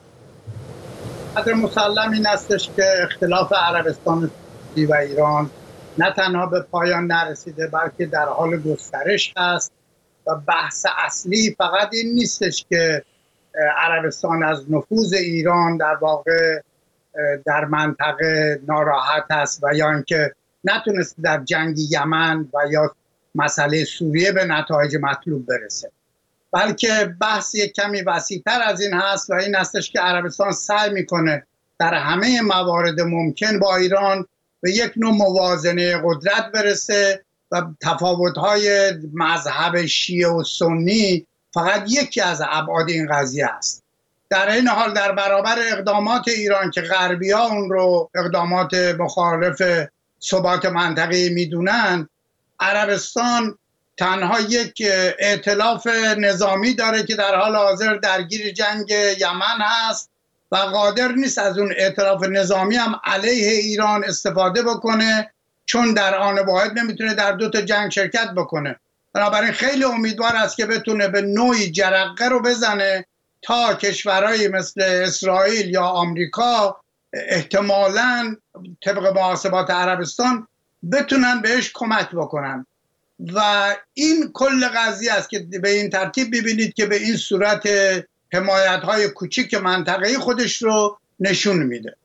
قدر مسلم این استش که اختلاف عربستان و ایران نه تنها به پایان نرسیده بلکه در حال گسترش است و بحث اصلی فقط این نیستش که عربستان از نفوذ ایران در واقع در منطقه ناراحت است و یا اینکه نتونست در جنگ یمن و یا مسئله سوریه به نتایج مطلوب برسه، بلکه بحث یک کمی وسیع‌تر از این هست و این هستش که عربستان سعی میکنه در همه موارد ممکن با ایران به یک نوع موازنه قدرت برسه و تفاوت‌های مذهب شیعه و سنی فقط یکی از ابعاد این قضیه است. در این حال در برابر اقدامات ایران که غربی‌ها اون رو اقدامات مخالف ثبات منطقه‌ای میدونن، عربستان تنها یک ائتلاف نظامی داره که در حال حاضر درگیر جنگ یمن هست و قادر نیست از اون ائتلاف نظامی هم علیه ایران استفاده بکنه، چون در آن واحد نمیتونه در 2 تا جنگ شرکت بکنه. بنابراین خیلی امیدوار است که بتونه به نوعی جرقه رو بزنه تا کشورهایی مثل اسرائیل یا آمریکا احتمالاً طبق محاسبات عربستان بتونن بهش کمک بکنن و این کل قضیه است که به این ترتیب ببینید که به این صورت حمایت‌های کوچیک منطقه‌ای خودش رو نشون میده.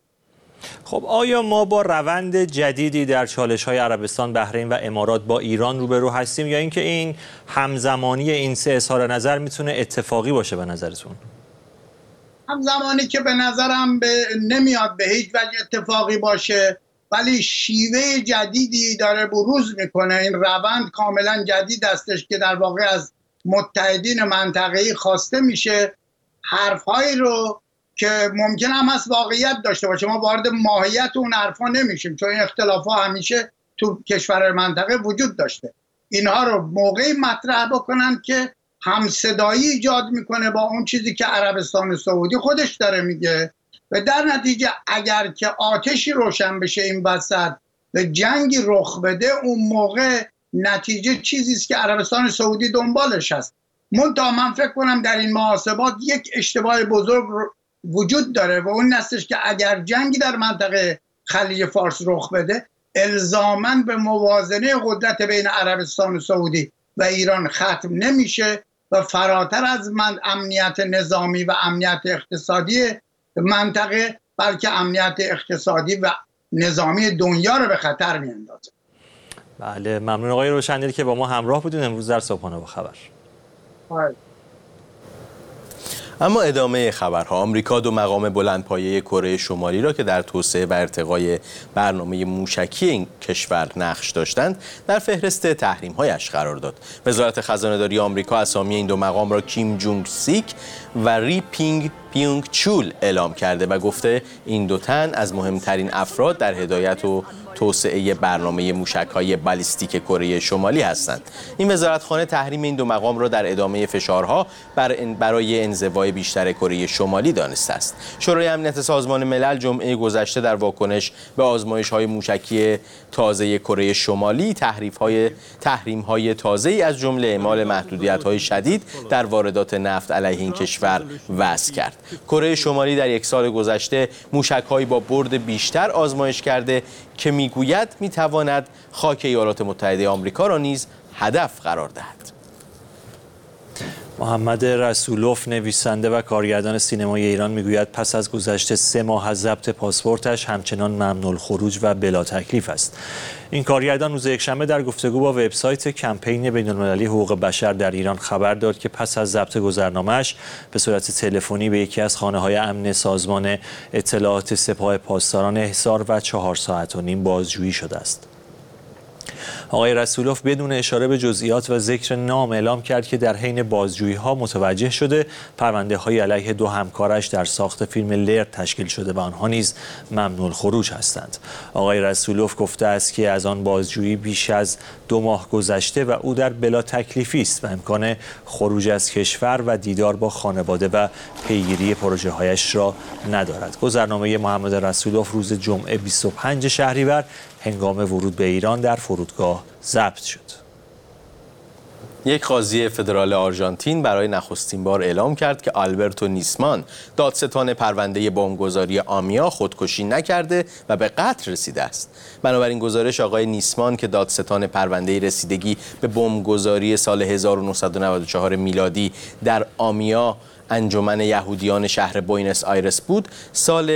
خب آیا ما با روند جدیدی در چالش‌های عربستان، بحرین و امارات با ایران روبرو هستیم یا اینکه این همزمانی این 3 اظهار نظر میتونه اتفاقی باشه به نظرتون؟ همزمانی که به نظرم نمیاد به هیچ وجه اتفاقی باشه، ولی شیوه جدیدی داره بروز میکنه. این روند کاملا جدید هستش که در واقع از متحدین منطقه‌ای خواسته میشه حرفهایی رو که ممکن هم هست واقعیت داشته باشه. ما وارد ماهیت اون حرفا نمیشیم چون این اختلافا همیشه تو کشور منطقه وجود داشته. اینها رو موقعی مطرح بکنن که همصدایی ایجاد میکنه با اون چیزی که عربستان سعودی خودش داره میگه و در نتیجه اگر که آتشی روشن بشه این وسط و جنگی رخ بده، اون موقع نتیجه چیزی است که عربستان سعودی دنبالش هست. منتها من فکر کنم در این محاسبات یک اشتباه بزرگ وجود داره و اون هستش که اگر جنگی در منطقه خلیج فارس رخ بده الزاماً به موازنه قدرت بین عربستان سعودی و ایران ختم نمیشه و فراتر از امنیت نظامی و امنیت اقتصادی منطقه بلکه امنیت اقتصادی و نظامی دنیا رو به خطر میاندازه. بله، ممنون آقای روشندلی که با ما همراه بودین امروز در صبحانه با خبر. اما ادامه خبرها. آمریکا دو مقام بلندپایه کره شمالی را که در توسعه و ارتقای برنامه موشکی این کشور نقش داشتند در فهرست تحریم‌هایش قرار داد. وزارت خزانه‌داری آمریکا اسامی این دو مقام را کیم جونگ سیک و ری پیونگ چول اعلام کرده و گفته این دو تن از مهمترین افراد در هدایت و توسعه برنامه موشک‌های بالیستیک کره شمالی هستند. این وزارتخانه تحریم این دو مقام را در ادامه فشارها برای انزوای بیشتر کره شمالی دانسته است. شورای امنیت سازمان ملل جمعه گذشته در واکنش به آزمایش‌های موشکی تازه کره شمالی تحریم‌های تازه‌ای از جمله اعمال محدودیت‌های شدید در واردات نفت علیه این کشور وضع کرد. کره شمالی در یک سال گذشته موشک‌هایی با برد بیشتر آزمایش کرده که میگوید میتواند خاک ایالات متحده آمریکا را نیز هدف قرار دهد. محمد رسولوف نویسنده و کارگردان سینمای ایران میگوید پس از گذشت 3 ماه از ضبط پاسپورتش همچنان ممنوع الخروج و بلا تکلیف است. این کارگردان روز یکشنبه در گفتگو با وبسایت کمپین بین‌المللی حقوق بشر در ایران خبر داد که پس از ضبط گذرنامه‌اش به صورت تلفنی به یکی از خانه‌های امن سازمان اطلاعات سپاه پاسداران احضار و 4 ساعت و نیم بازجویی شده است. آقای رسولوف بدون اشاره به جزئیات و ذکر نام اعلام کرد که در حین بازجویی‌ها متوجه شده پرونده‌های علیه 2 همکارش در ساخت فیلم لر تشکیل شده و آنها نیز ممنوع الخروج هستند. آقای رسولوف گفته است که از آن بازجویی بیش از 2 ماه گذشته و او در بلا تکلیفی است و امکان خروج از کشور و دیدار با خانواده و پیگیری پروژه‌هایش را ندارد. گذرنامه محمد رسولوف روز جمعه 25 شهریور هنگام ورود به ایران در فرودگاه ضبط شد. یک قاضی فدرال آرژانتین برای نخستین بار اعلام کرد که آلبرتو نیسمان دادستان پرونده بمبگذاری آمیا خودکشی نکرده و به قتل رسیده است. بنابراین گزارش آقای نیسمان که دادستان پرونده رسیدگی به بمبگذاری سال 1994 میلادی در آمیا انجمن یهودیان شهر بوینس آیرس بود، سال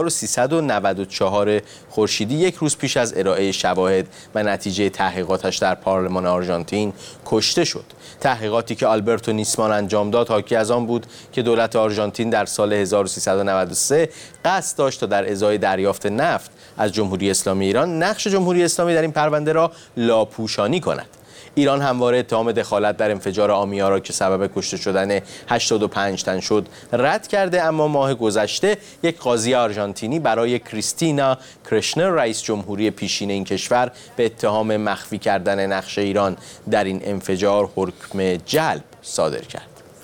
1394 خورشیدی یک روز پیش از ارائه شواهد و نتیجه تحقیقاتش در پارلمان آرژانتین کشته شد. تحقیقاتی که آلبرتو نیسمان انجام داد حاکی از آن بود که دولت آرژانتین در سال 1393 قصد داشت تا در ازای دریافت نفت از جمهوری اسلامی ایران نقش جمهوری اسلامی در این پرونده را لاپوشانی کند. ایران همواره اتهام دخالت در انفجار آمیا را که سبب کشته شدن 85 تن شد رد کرده، اما ماه گذشته یک قاضی آرژانتینی برای کریستینا کرشنر رئیس جمهوری پیشین این کشور به اتهام مخفی کردن نقش ایران در این انفجار حکم جلب صادر کرد.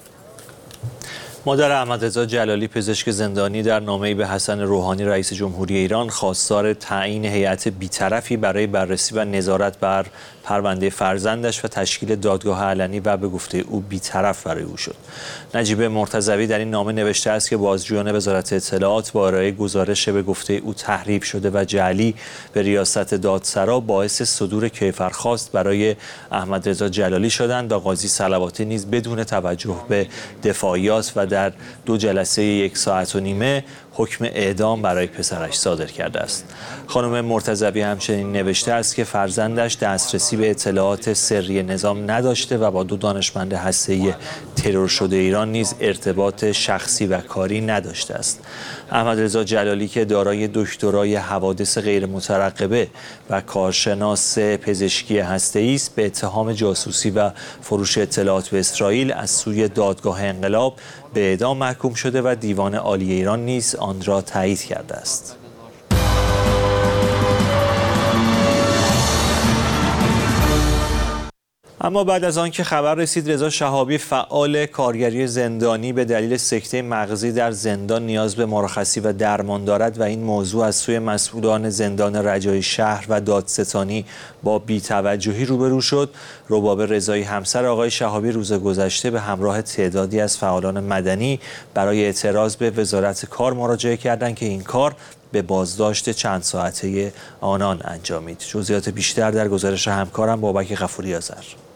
مادر احمدرضا جلالی پزشک زندانی در نامه‌ای به حسن روحانی رئیس جمهوری ایران خواستار تعیین هیئت بی‌طرفی برای بررسی و نظارت بر پرونده فرزندش و تشکیل دادگاه علنی و به گفته او بی‌طرف برای او شد. نجیب مرتضوی در این نامه نوشته است که بازجویان وزارت اطلاعات با ارائه گزارش به گفته او تحریف شده و جعلی به ریاست دادسرا باعث صدور کیفرخواست برای احمدرضا جلالی شدند و قاضی صلواتی نیز بدون توجه به دفاعیات و در 2 جلسه 1 ساعت و نیمه حکم اعدام برای پسرش صادر کرده است. خانم مرتضوی همچنین نوشته است که فرزندش دسترسی به اطلاعات سری نظام نداشته و با 2 دانشمند هسته‌ای ترور شده ایران نیز ارتباط شخصی و کاری نداشته است. احمد رضا جلالی که دارای دکترای حوادث غیر مترقبه و کارشناس پزشکی هسته‌ای است، به اتهام جاسوسی و فروش اطلاعات به اسرائیل از سوی دادگاه انقلاب به اعدام محکوم شده و دیوان عالی ایران نیز آن را تایید کرده است. اما بعد از آنکه خبر رسید رضا شهابی فعال کارگری زندانی به دلیل سکته مغزی در زندان نیاز به مرخصی و درمان دارد و این موضوع از سوی مسئولان زندان رجایی شهر و دادستانی با بی‌توجهی روبرو شد، رباب رضایی همسر آقای شهابی روز گذشته به همراه تعدادی از فعالان مدنی برای اعتراض به وزارت کار مراجعه کردند که این کار به بازداشت چند ساعته آنان انجامید. جزئیات بیشتر در گزارش همکارم بابک غفوری آذر.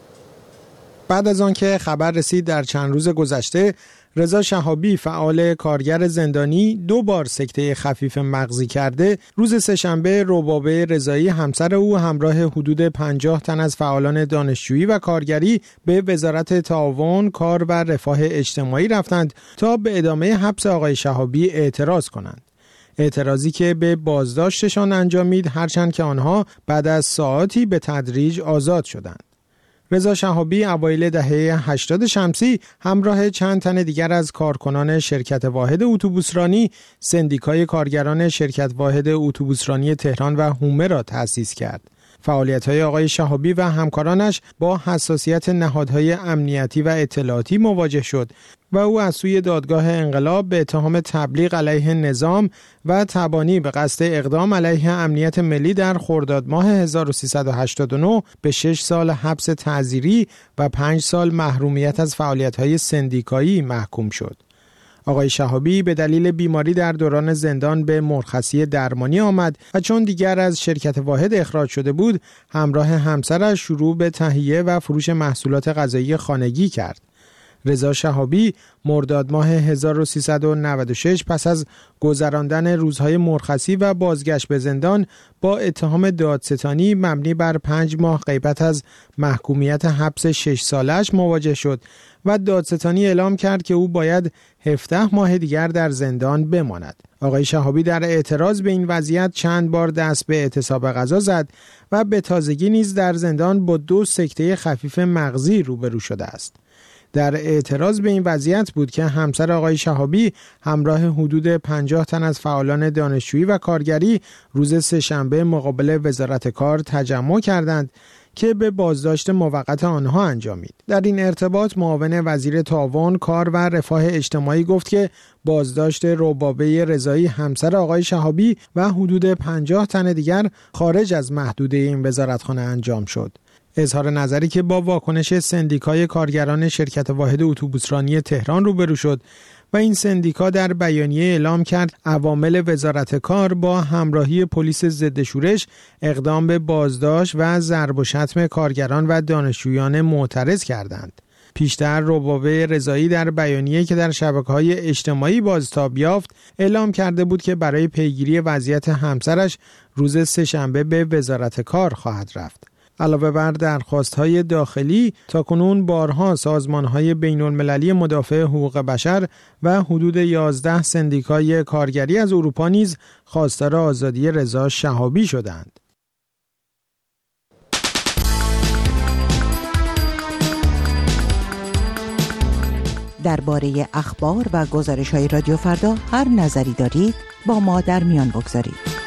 بعد از آنکه خبر رسید در چند روز گذشته رضا شهابی فعال کارگر زندانی 2 بار سکته خفیف مغزی کرده، روز سه‌شنبه ربابه رضایی همسر او همراه حدود 50 تن از فعالان دانشجویی و کارگری به وزارت تعاون، کار و رفاه اجتماعی رفتند تا به ادامه حبس آقای شهابی اعتراض کنند. اعتراضی که به بازداشتشان انجامید، هرچند که آنها بعد از ساعاتی به تدریج آزاد شدند. رضا شهابی اوایل دهه 80 شمسی همراه چند تن دیگر از کارکنان شرکت واحد اتوبوسرانی سندیکای کارگران شرکت واحد اتوبوسرانی تهران و هومه را تأسیس کرد. فعالیت‌های آقای شهابی و همکارانش با حساسیت نهادهای امنیتی و اطلاعاتی مواجه شد و او از سوی دادگاه انقلاب به اتهام تبلیغ علیه نظام و تبانی به قصد اقدام علیه امنیت ملی در خرداد ماه 1389 به 6 سال حبس تعزیری و 5 سال محرومیت از فعالیت‌های سندیکایی محکوم شد. آقای شهابی به دلیل بیماری در دوران زندان به مرخصی درمانی آمد و چون دیگر از شرکت واحد اخراج شده بود، همراه همسرش شروع به تهیه و فروش محصولات غذایی خانگی کرد. رضا شهابی مرداد ماه 1396 پس از گذراندن روزهای مرخصی و بازگشت به زندان با اتهام دادستانی مبنی بر 5 ماه غیبت از محکومیت حبس 6 سالش مواجه شد و دادستانی اعلام کرد که او باید 17 ماه دیگر در زندان بماند. آقای شهابی در اعتراض به این وضعیت چند بار دست به اعتصاب غذا زد و به تازگی نیز در زندان با 2 سکته خفیف مغزی روبرو شده است. در اعتراض به این وضعیت بود که همسر آقای شهابی همراه حدود 50 تن از فعالان دانشجویی و کارگری روز سه‌شنبه مقابل وزارت کار تجمع کردند که به بازداشت موقت آنها انجامید. در این ارتباط معاون وزیر تعاون، کار و رفاه اجتماعی گفت که بازداشت ربابه رضایی همسر آقای شهابی و حدود 50 تن دیگر خارج از محدوده این وزارتخانه انجام شد. اظهار نظری که با واکنش سندیکای کارگران شرکت واحد اتوبوسرانی تهران روبرو شد و این سندیکا در بیانیه اعلام کرد عوامل وزارت کار با همراهی پلیس ضد شورش اقدام به بازداشت و ضرب و شتم کارگران و دانشجویان معترض کردند. پیشتر ربابه رضایی در بیانیه که در شبکه‌های اجتماعی بازتاب یافت اعلام کرده بود که برای پیگیری وضعیت همسرش روز سه‌شنبه به وزارت کار خواهد رفت. علاوه بر درخواست‌های داخلی، تاکنون بارها سازمان‌های بین‌المللی مدافع حقوق بشر و حدود 11 سندیکای کارگری از اروپا نیز خواستار آزادی رضا شهابی شدند. درباره اخبار و گزارش‌های رادیو فردا هر نظری دارید با ما در میان بگذارید.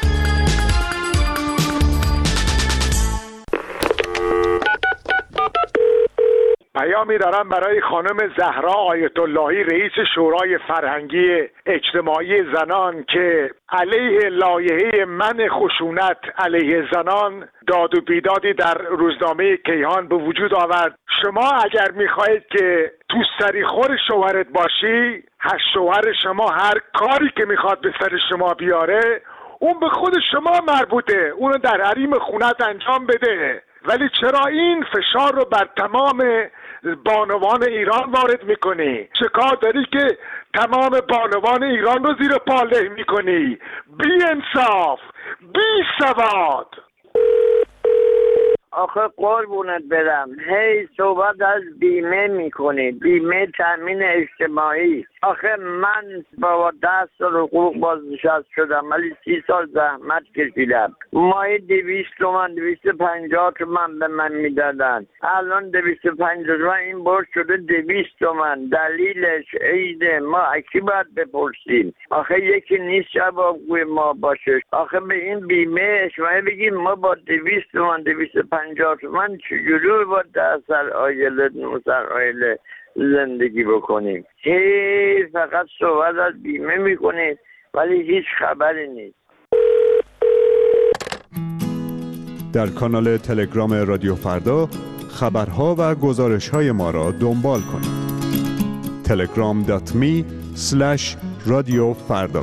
پیامی دارم برای خانم زهرا آیت اللهی رئیس شورای فرهنگی اجتماعی زنان که علیه لایحه منع خشونت علیه زنان داد و بیدادی در روزنامه کیهان به وجود آورد. شما اگر میخواهید که تو سریخور شوهرت باشی، شوهر شما هر کاری که میخواد به سر شما بیاره اون به خود شما مربوطه، اونو در حریم خونت انجام بده. ولی چرا این فشار رو بر تمام بانوان ایران وارد میکنی؟ چه کار داری که تمام بانوان ایران رو زیر پا له میکنی؟ بی انصاف، بی سواد. آخه قربونت برم، هی صحبت از بیمه میکنید، بیمه تامین اجتماعی. آخه من با 10 سال حقوق بازنشسته شدم ولی 30 سال زحمت کشیدم. ماهی 200 تومن 250 تومن به من میدادن، الان 250 تومن این برد شده 200 تومن. دلیلش عیده، ما اکی باید بپرسیم؟ آخه یکی نیست جوابگوی ما باشه. آخه به این بیمه شما بگید ما با 200 تومن 250 تومن چجوری با 10 سال آیله 9 سال آیله زندگی بکنیم؟ فقط صحبت از بیمه میکنید ولی هیچ خبری نیست. در کانال تلگرام رادیو فردا خبرها و گزارش‌های ما را دنبال کنید. telegram.me/رادیوفردا.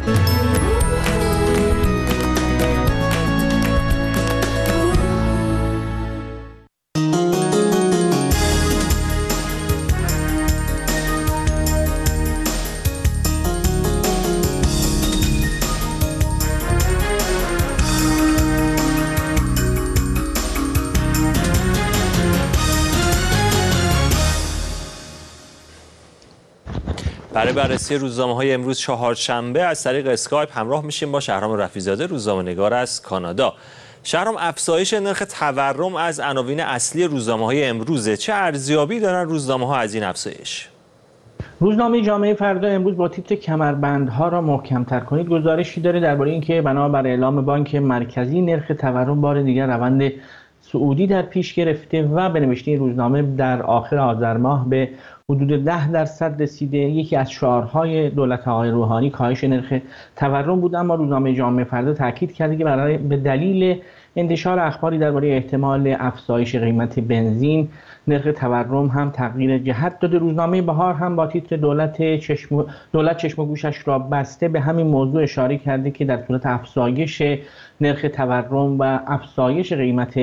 برای بررسی روزنامه‌های امروز چهارشنبه از طریق اسکایپ همراه میشیم با شهرام رفیع‌زاده، روزنامه‌نگار از کانادا. شهرام، افزایش نرخ تورم از عناوین اصلی روزنامه‌های امروزه. چه ارزیابی دارن روزنامه‌ها از این افزایش؟ روزنامه جامعه فردا امروز با تیتر کمربندها را محکم‌تر کنید گزارشی داره درباره اینکه بنابر اعلام بانک مرکزی نرخ تورم بار دیگر روند صعودی در پیش گرفته و به نوشته این روزنامه در آخر آذر ماه به حدود 10% رسیده. یکی از شعارهای دولت آقای روحانی کاهش نرخ تورم بود، اما روزنامه جامعه فردا تاکید کرده که به دلیل انتشار اخباری درباره احتمال افزایش قیمت بنزین نرخ تورم هم تغییر جهت داده. روزنامه بهار هم با تیتر دولت چشم و گوشش را بسته به همین موضوع اشاره کرده که در صورت افزایش نرخ تورم و افزایش قیمت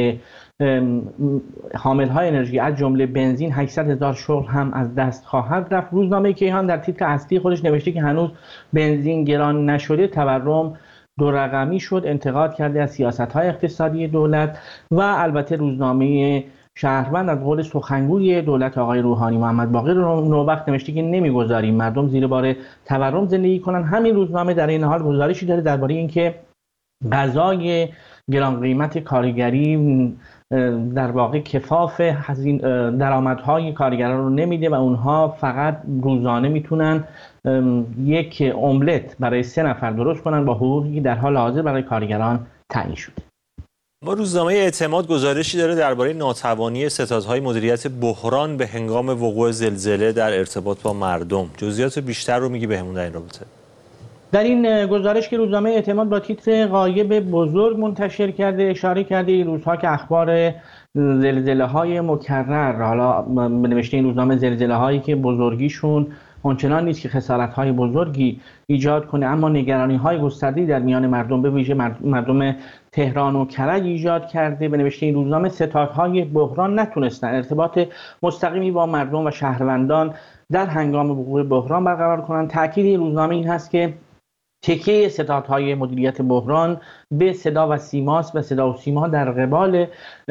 حامل‌های انرژی از جمله بنزین 800,000 شغل هم از دست خواهد رفت. روزنامه کیهان در تیتر اصلی خودش نوشته که هنوز بنزین گران نشده، تورم 2 رقمی شد. انتقاد کرده از سیاست‌های اقتصادی دولت و البته روزنامه شهروند از قول سخنگوی دولت آقای روحانی محمد باقر نوبخت نوشته که نمیگذاریم مردم زیر بار تورم زندگی کنن. همین روزنامه در این حال گزارشی داره درباره اینکه غذای گران قیمت کارگری در واقع کفاف درآمدهای کارگران رو نمیده و اونها فقط روزانه میتونن یک املت برای 3 نفر درست کنن با حقوقی که در حال حاضر برای کارگران تعیین شده. ما روزنامه اعتماد گزارشی داره درباره ناتوانی ستادهای مدیریت بحران به هنگام وقوع زلزله در ارتباط با مردم. جزئیات بیشتر رو میگی بهمون در این رابطه؟ در این گزارش که روزنامه اعتماد با تیتر غایب بزرگ منتشر کرده اشاره کرده این روزها که اخبار زلزله‌های مکرر، حالا به نوشته این روزنامه زلزله‌هایی که بزرگیشون اونچنان نیست که خسارت‌های بزرگی ایجاد کنه اما نگرانی‌های گسترده‌ای در میان مردم به ویژه مردم تهران و کرج ایجاد کرده. به نوشته این روزنامه ستادهای بحران نتونستن ارتباط مستقیمی با مردم و شهروندان در هنگام وقوع بحران برقرار کنند. تاکید این روزنامه این هست که تکیه ستادهای مدیریت بحران به صدا و سیماست و صدا و سیما در قبال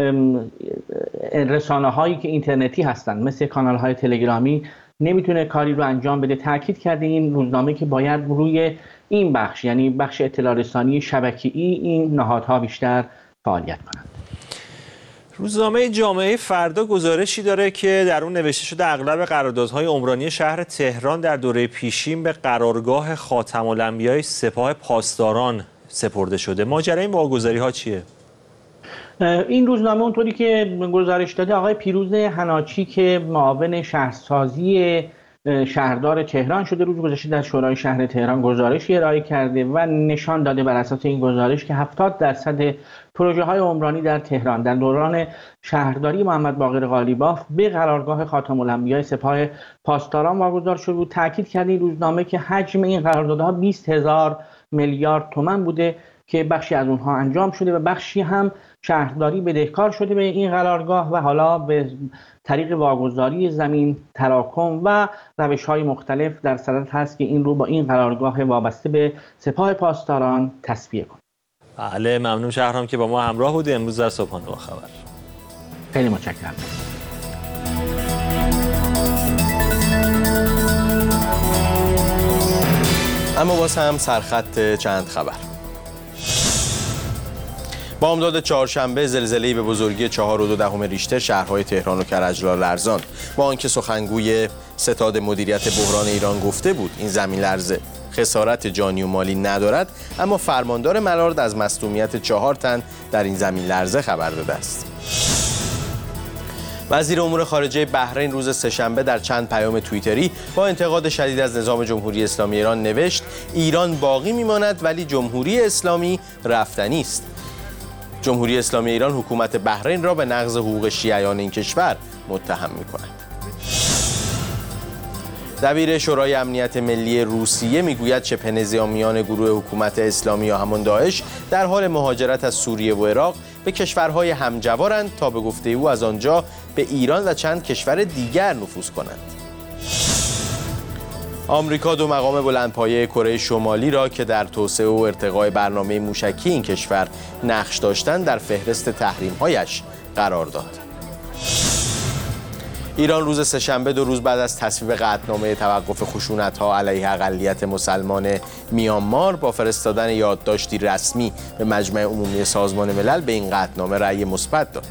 رسانه‌هایی که اینترنتی هستند مثل کانال‌های تلگرامی نمیتونه کاری رو انجام بده. تاکید کرده این روزنامه که باید روی این بخش، یعنی بخش اطلاع رسانی شبکه‌ای، این نهادها بیشتر فعالیت کنند. روزنامه جامعه فردا گزارشی داره که در اون نوشته شده اغلب قراردادهای عمرانی شهر تهران در دوره پیشین به قرارگاه خاتم الانبیاء سپاه پاسداران سپرده شده. ماجرای این واگذاری‌ها چیه؟ این روزنامه اونطوری که گزارش داده آقای پیروز حناچی که معاون شهرسازی شهردار تهران شده روز گذشته در شورای شهر تهران گزارشی ارائه کرده و نشان داده بر اساس این گزارش که 70% پروژه های عمرانی در تهران در دوران شهرداری محمد باقر قالیباف به قرارگاه خاتم الانبیاء سپاه پاسداران واگذار شده بود. تاکید کرده این روزنامه که حجم این قراردادها 20,000 میلیارد تومان بوده که بخشی از اونها انجام شده و بخشی هم شهرداری بدهکار شده به این قرارگاه و حالا به طریق واگذاری زمین، تراکم و روش‌های مختلف در صدد هست که این رو با این قرارگاه وابسته به سپاه پاسداران تصفیه کنه. بله، ممنون شهرام که با ما همراه بودی امروز در صبحانه با خبر. خیلی متشکرم. اما باز هم سرخط چند خبر. بامداد چهارشنبه زلزله‌ای به بزرگی 4.2 ریشتر شهرهای تهران و کرج را لرزاند. با آنکه سخنگوی ستاد مدیریت بحران ایران گفته بود این زمین لرزه خسارت جانی و مالی ندارد، اما فرماندار ملارد از مصدومیت 4 تن در این زمین لرزه خبر داده است. وزیر امور خارجه بحرین روز سه‌شنبه در چند پیام توییتری با انتقاد شدید از نظام جمهوری اسلامی ایران نوشت: ایران باقی میماند ولی جمهوری اسلامی رفتنی است. جمهوری اسلامی ایران حکومت بحرین را به نقض حقوق شیعیان این کشور متهم می‌کند. دبیر شورای امنیت ملی روسیه میگوید شبه نظامیان گروه حکومت اسلامی یا همان داعش در حال مهاجرت از سوریه و عراق به کشورهای همجوارند تا به گفته او از آنجا به ایران و چند کشور دیگر نفوذ کنند. آمریکا 2 مقام بلندپایه کره شمالی را که در توسعه و ارتقای برنامه موشکی این کشور نقش داشتند در فهرست تحریم‌هایش قرار داد. ایران روز سه‌شنبه 2 روز بعد از تصویب قطعنامه توقف خشونت‌ها علیه اقلیت مسلمان میانمار با فرستادن یادداشتی رسمی به مجمع عمومی سازمان ملل به این قطعنامه رأی مثبت داد.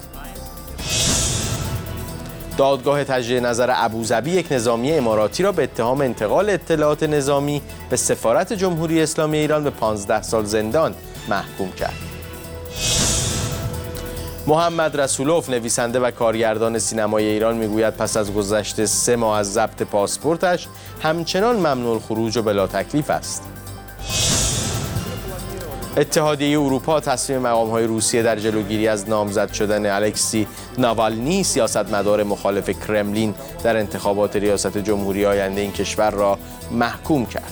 دادگاه تجدید نظر ابوظبی یک نظامی اماراتی را به اتهام انتقال اطلاعات نظامی به سفارت جمهوری اسلامی ایران به 15 سال زندان محکوم کرد. محمد رسولوف نویسنده و کارگردان سینمای ایران میگوید پس از گذشت 3 ماه از ضبط پاسپورتش همچنان ممنوع الخروج و بلا تکلیف است. اتحادیه اروپا تصمیم مقام‌های روسیه در جلوگیری از نامزد شدن الکسی ناوالنی سیاستمدار مخالف کرملین در انتخابات ریاست جمهوری آینده این کشور را محکوم کرد.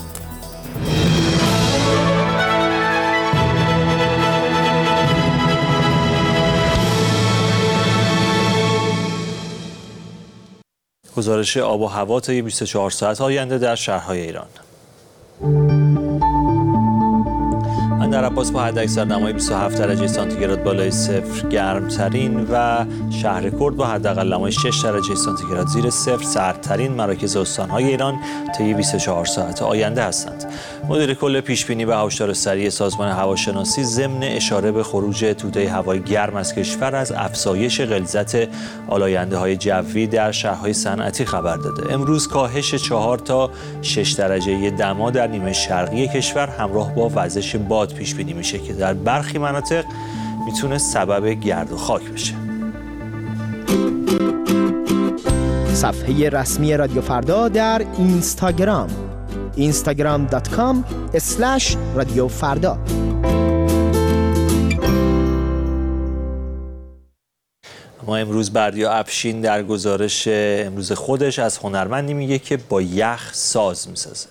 گزارش آب و هوا طی 24 ساعت آینده در شهرهای ایران. در عباس با حداکثر نمای 27 درجه سانتیگراد بالای صفر گرمترین و شهر کرد با حداقل نمای 6 درجه سانتیگراد زیر صفر سردترین مراکز استان‌های ایران طی 24 ساعت آینده هستند. مدیر کل پیشبینی و هشدار سریع سازمان هواشناسی ضمن اشاره به خروج توده هوای گرم از کشور از افزایش غلظت آلاینده‌های جوی در شهرهای صنعتی خبر داده. امروز کاهش 4 تا 6 درجه دما در نیمه شرقی کشور همراه با وزش باد پیش بینی میشه که در برخی مناطق میتونه سبب گرد و خاک بشه. صفحه رسمی رادیو فردا در اینستاگرام instagram.com/رادیوفردا. ما امروز بردیا افشین در گزارش امروز خودش از هنرمندی میگه که با یخ ساز میسازه.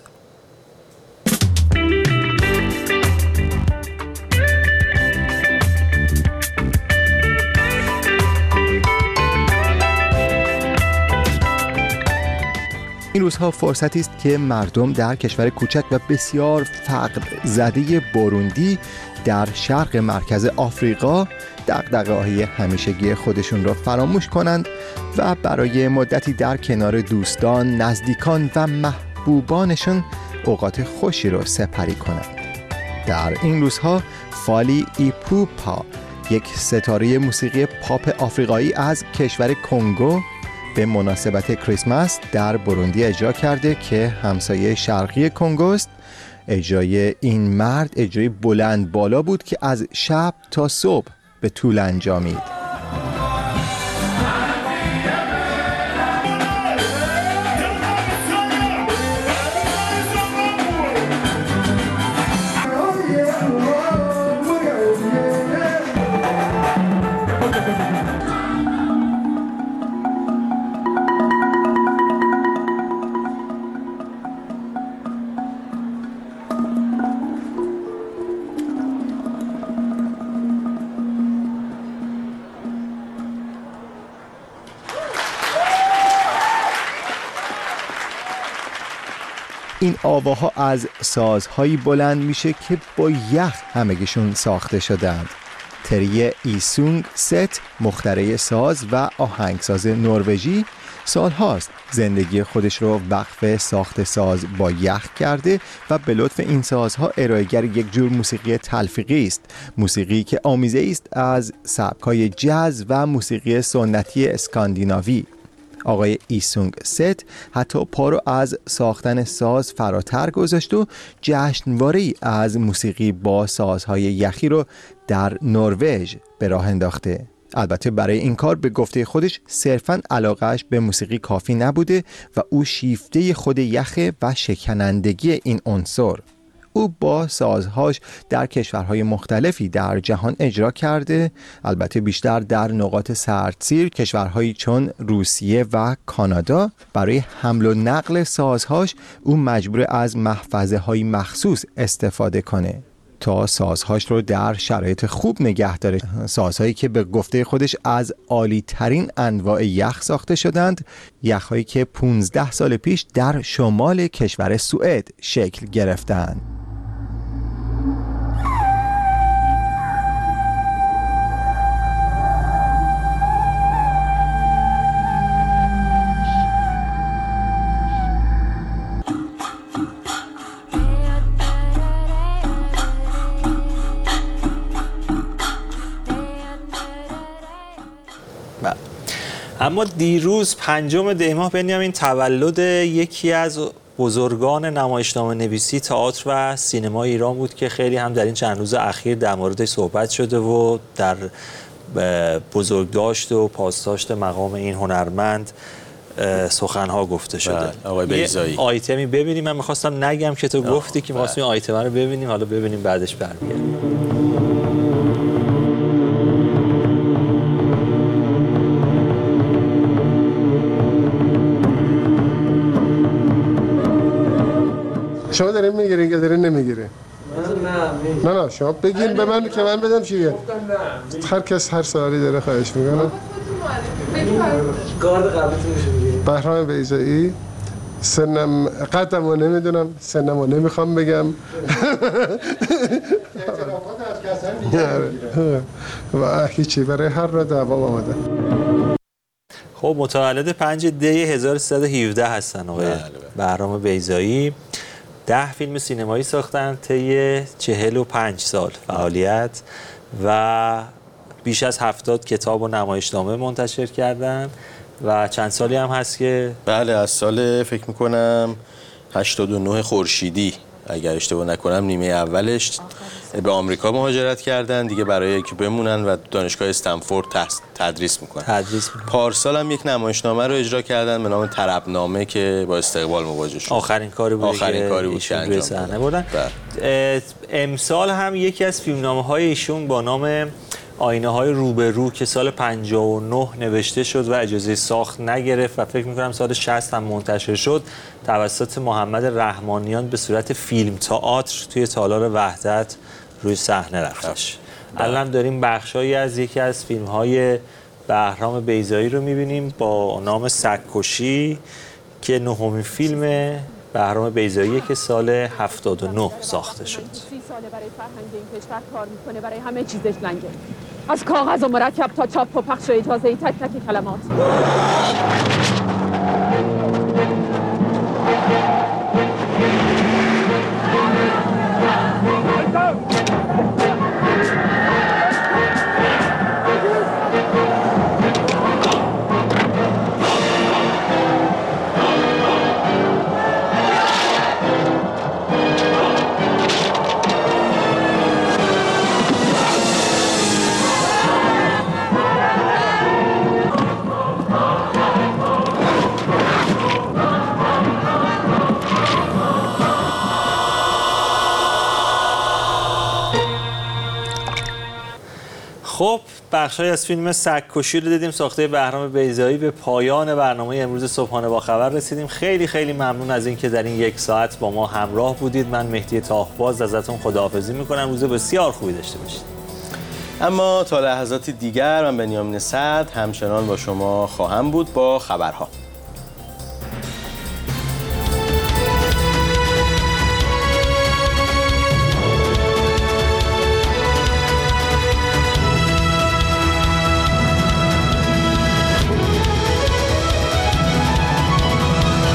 این روزها فرصتی است که مردم در کشور کوچک و بسیار فقر زده بوروندی در شرق مرکز آفریقا دغدغه‌های همیشگی خودشون را فراموش کنند و برای مدتی در کنار دوستان، نزدیکان و محبوبانشون اوقات خوشی را سپری کنند. در این روزها فالی ایپوپا، یک ستاره موسیقی پاپ آفریقایی از کشور کنگو، به مناسبت کریسمس در بوروندی اجرا کرده که همسایه شرقی کنگوست. اجرای این مرد اجرای بلند بالا بود که از شب تا صبح به طول انجامید. این آواها از سازهایی بلند میشه که با یخ همگیشون ساخته شدند. تری ایسونگ ست، مخترع ساز و آهنگساز نروژی، سالهاست زندگی خودش رو وقف ساخت ساز با یخ کرده و به لطف این سازها ارائه‌گر یک جور موسیقی تلفیقی است، موسیقی که آمیزه است از سبک‌های جاز و موسیقی سنتی اسکاندیناوی. آقای ایسونگ ست حتی پا رو از ساختن ساز فراتر گذاشت و جشنواره‌ای از موسیقی با سازهای یخی رو در نروژ به راه انداخته. البته برای این کار به گفته خودش صرفاً علاقهش به موسیقی کافی نبوده و او شیفته خود یخه و شکنندگی این عنصر. او با سازهاش در کشورهای مختلفی در جهان اجرا کرده، البته بیشتر در نقاط سردسیر کشورهایی چون روسیه و کانادا. برای حمل و نقل سازهاش او مجبور از محفظه‌های مخصوص استفاده کنه تا سازهاش رو در شرایط خوب نگه داره. سازهایی که به گفته خودش از عالی ترین انواع یخ ساخته شدند، یخهایی که 15 سال پیش در شمال کشور سوئد شکل گرفتند. اما دیروز 5 دی ماه بنیامین تولد یکی از بزرگان نمایشنامه نویسی، تئاتر و سینما ایران بود که خیلی هم در این چند روز اخیر در موردش صحبت شده و در بزرگداشت و پاسداشت مقام این هنرمند سخنها گفته شده. آقای بیضایی آیتمی ببینیم. من می‌خواستم نگم که تو گفتی که ما این آیتم رو ببینیم، حالا ببینیم بعدش برمیگردیم. شما دارین میگیرین که دارین نمیگیرین؟ نه شما بگین به من که من بدم چیه؟ هر کس هر سوالی داره خواهش میکنم. گارد قبلتون میشه بگیرین. بهرام بیضایی، سنم قدمو نمیدونم، سنمو نمیخوام بگم. و هیچی برای هر را دعوا آمده. خب متولد 5 دی 1317 هستن آقای بهرام بیضایی. 10 فیلم سینمایی ساختن طی 45 سال فعالیت و بیش از 70 کتاب و نمایشنامه منتشر کردن و چند سالی هم هست که بله از سال فکر میکنم 89 خورشیدی اگر اشتباه نکنم نیمه اولش به آمریکا مهاجرت کردن دیگه برای که بمونن و دانشگاه استنفورد تدریس میکنن. پارسال هم یک نمایشنامه رو اجرا کردن به نام طربنامه که با استقبال مواجه شد. آخرین کاری بود که انجام دادن. امسال هم یکی از فیلمنامه‌های ایشون با نام آینه های روبرو که سال 59 نوشته شد و اجازه ساخت نگرفت و فکر میکنم سال 60 هم منتشر شد، توسط محمد رحمانیان به صورت فیلم تئاتر توی تالار وحدت روی صحنه رفتش. الان داریم بخشایی از یکی از فیلم های بهرام بیضایی رو میبینیم با نام سگ‌کشی که 9مین فیلم بهرام بیضایی که سال 79 ساخته شد. 30 ساله برای فرهنگ این کشور کار میکنه، برای همه چیزش لنگه، از کاغذ و مرکب تا چاپ و پخش و اجازه تک تک کلمات. خب بخشای از فیلم سگ‌کشی رو دیدیم ساخته بهرام بیضایی. به پایان برنامه امروز صبحانه با خبر رسیدیم. خیلی خیلی ممنون از اینکه در این 1 ساعت با ما همراه بودید. من مهدی تاخباز ازتون خداحافظی میکنم. روز بسیار خوبی داشته باشید. اما تا لحظاتی دیگر من بنیامین سعد همچنان با شما خواهم بود با خبرها.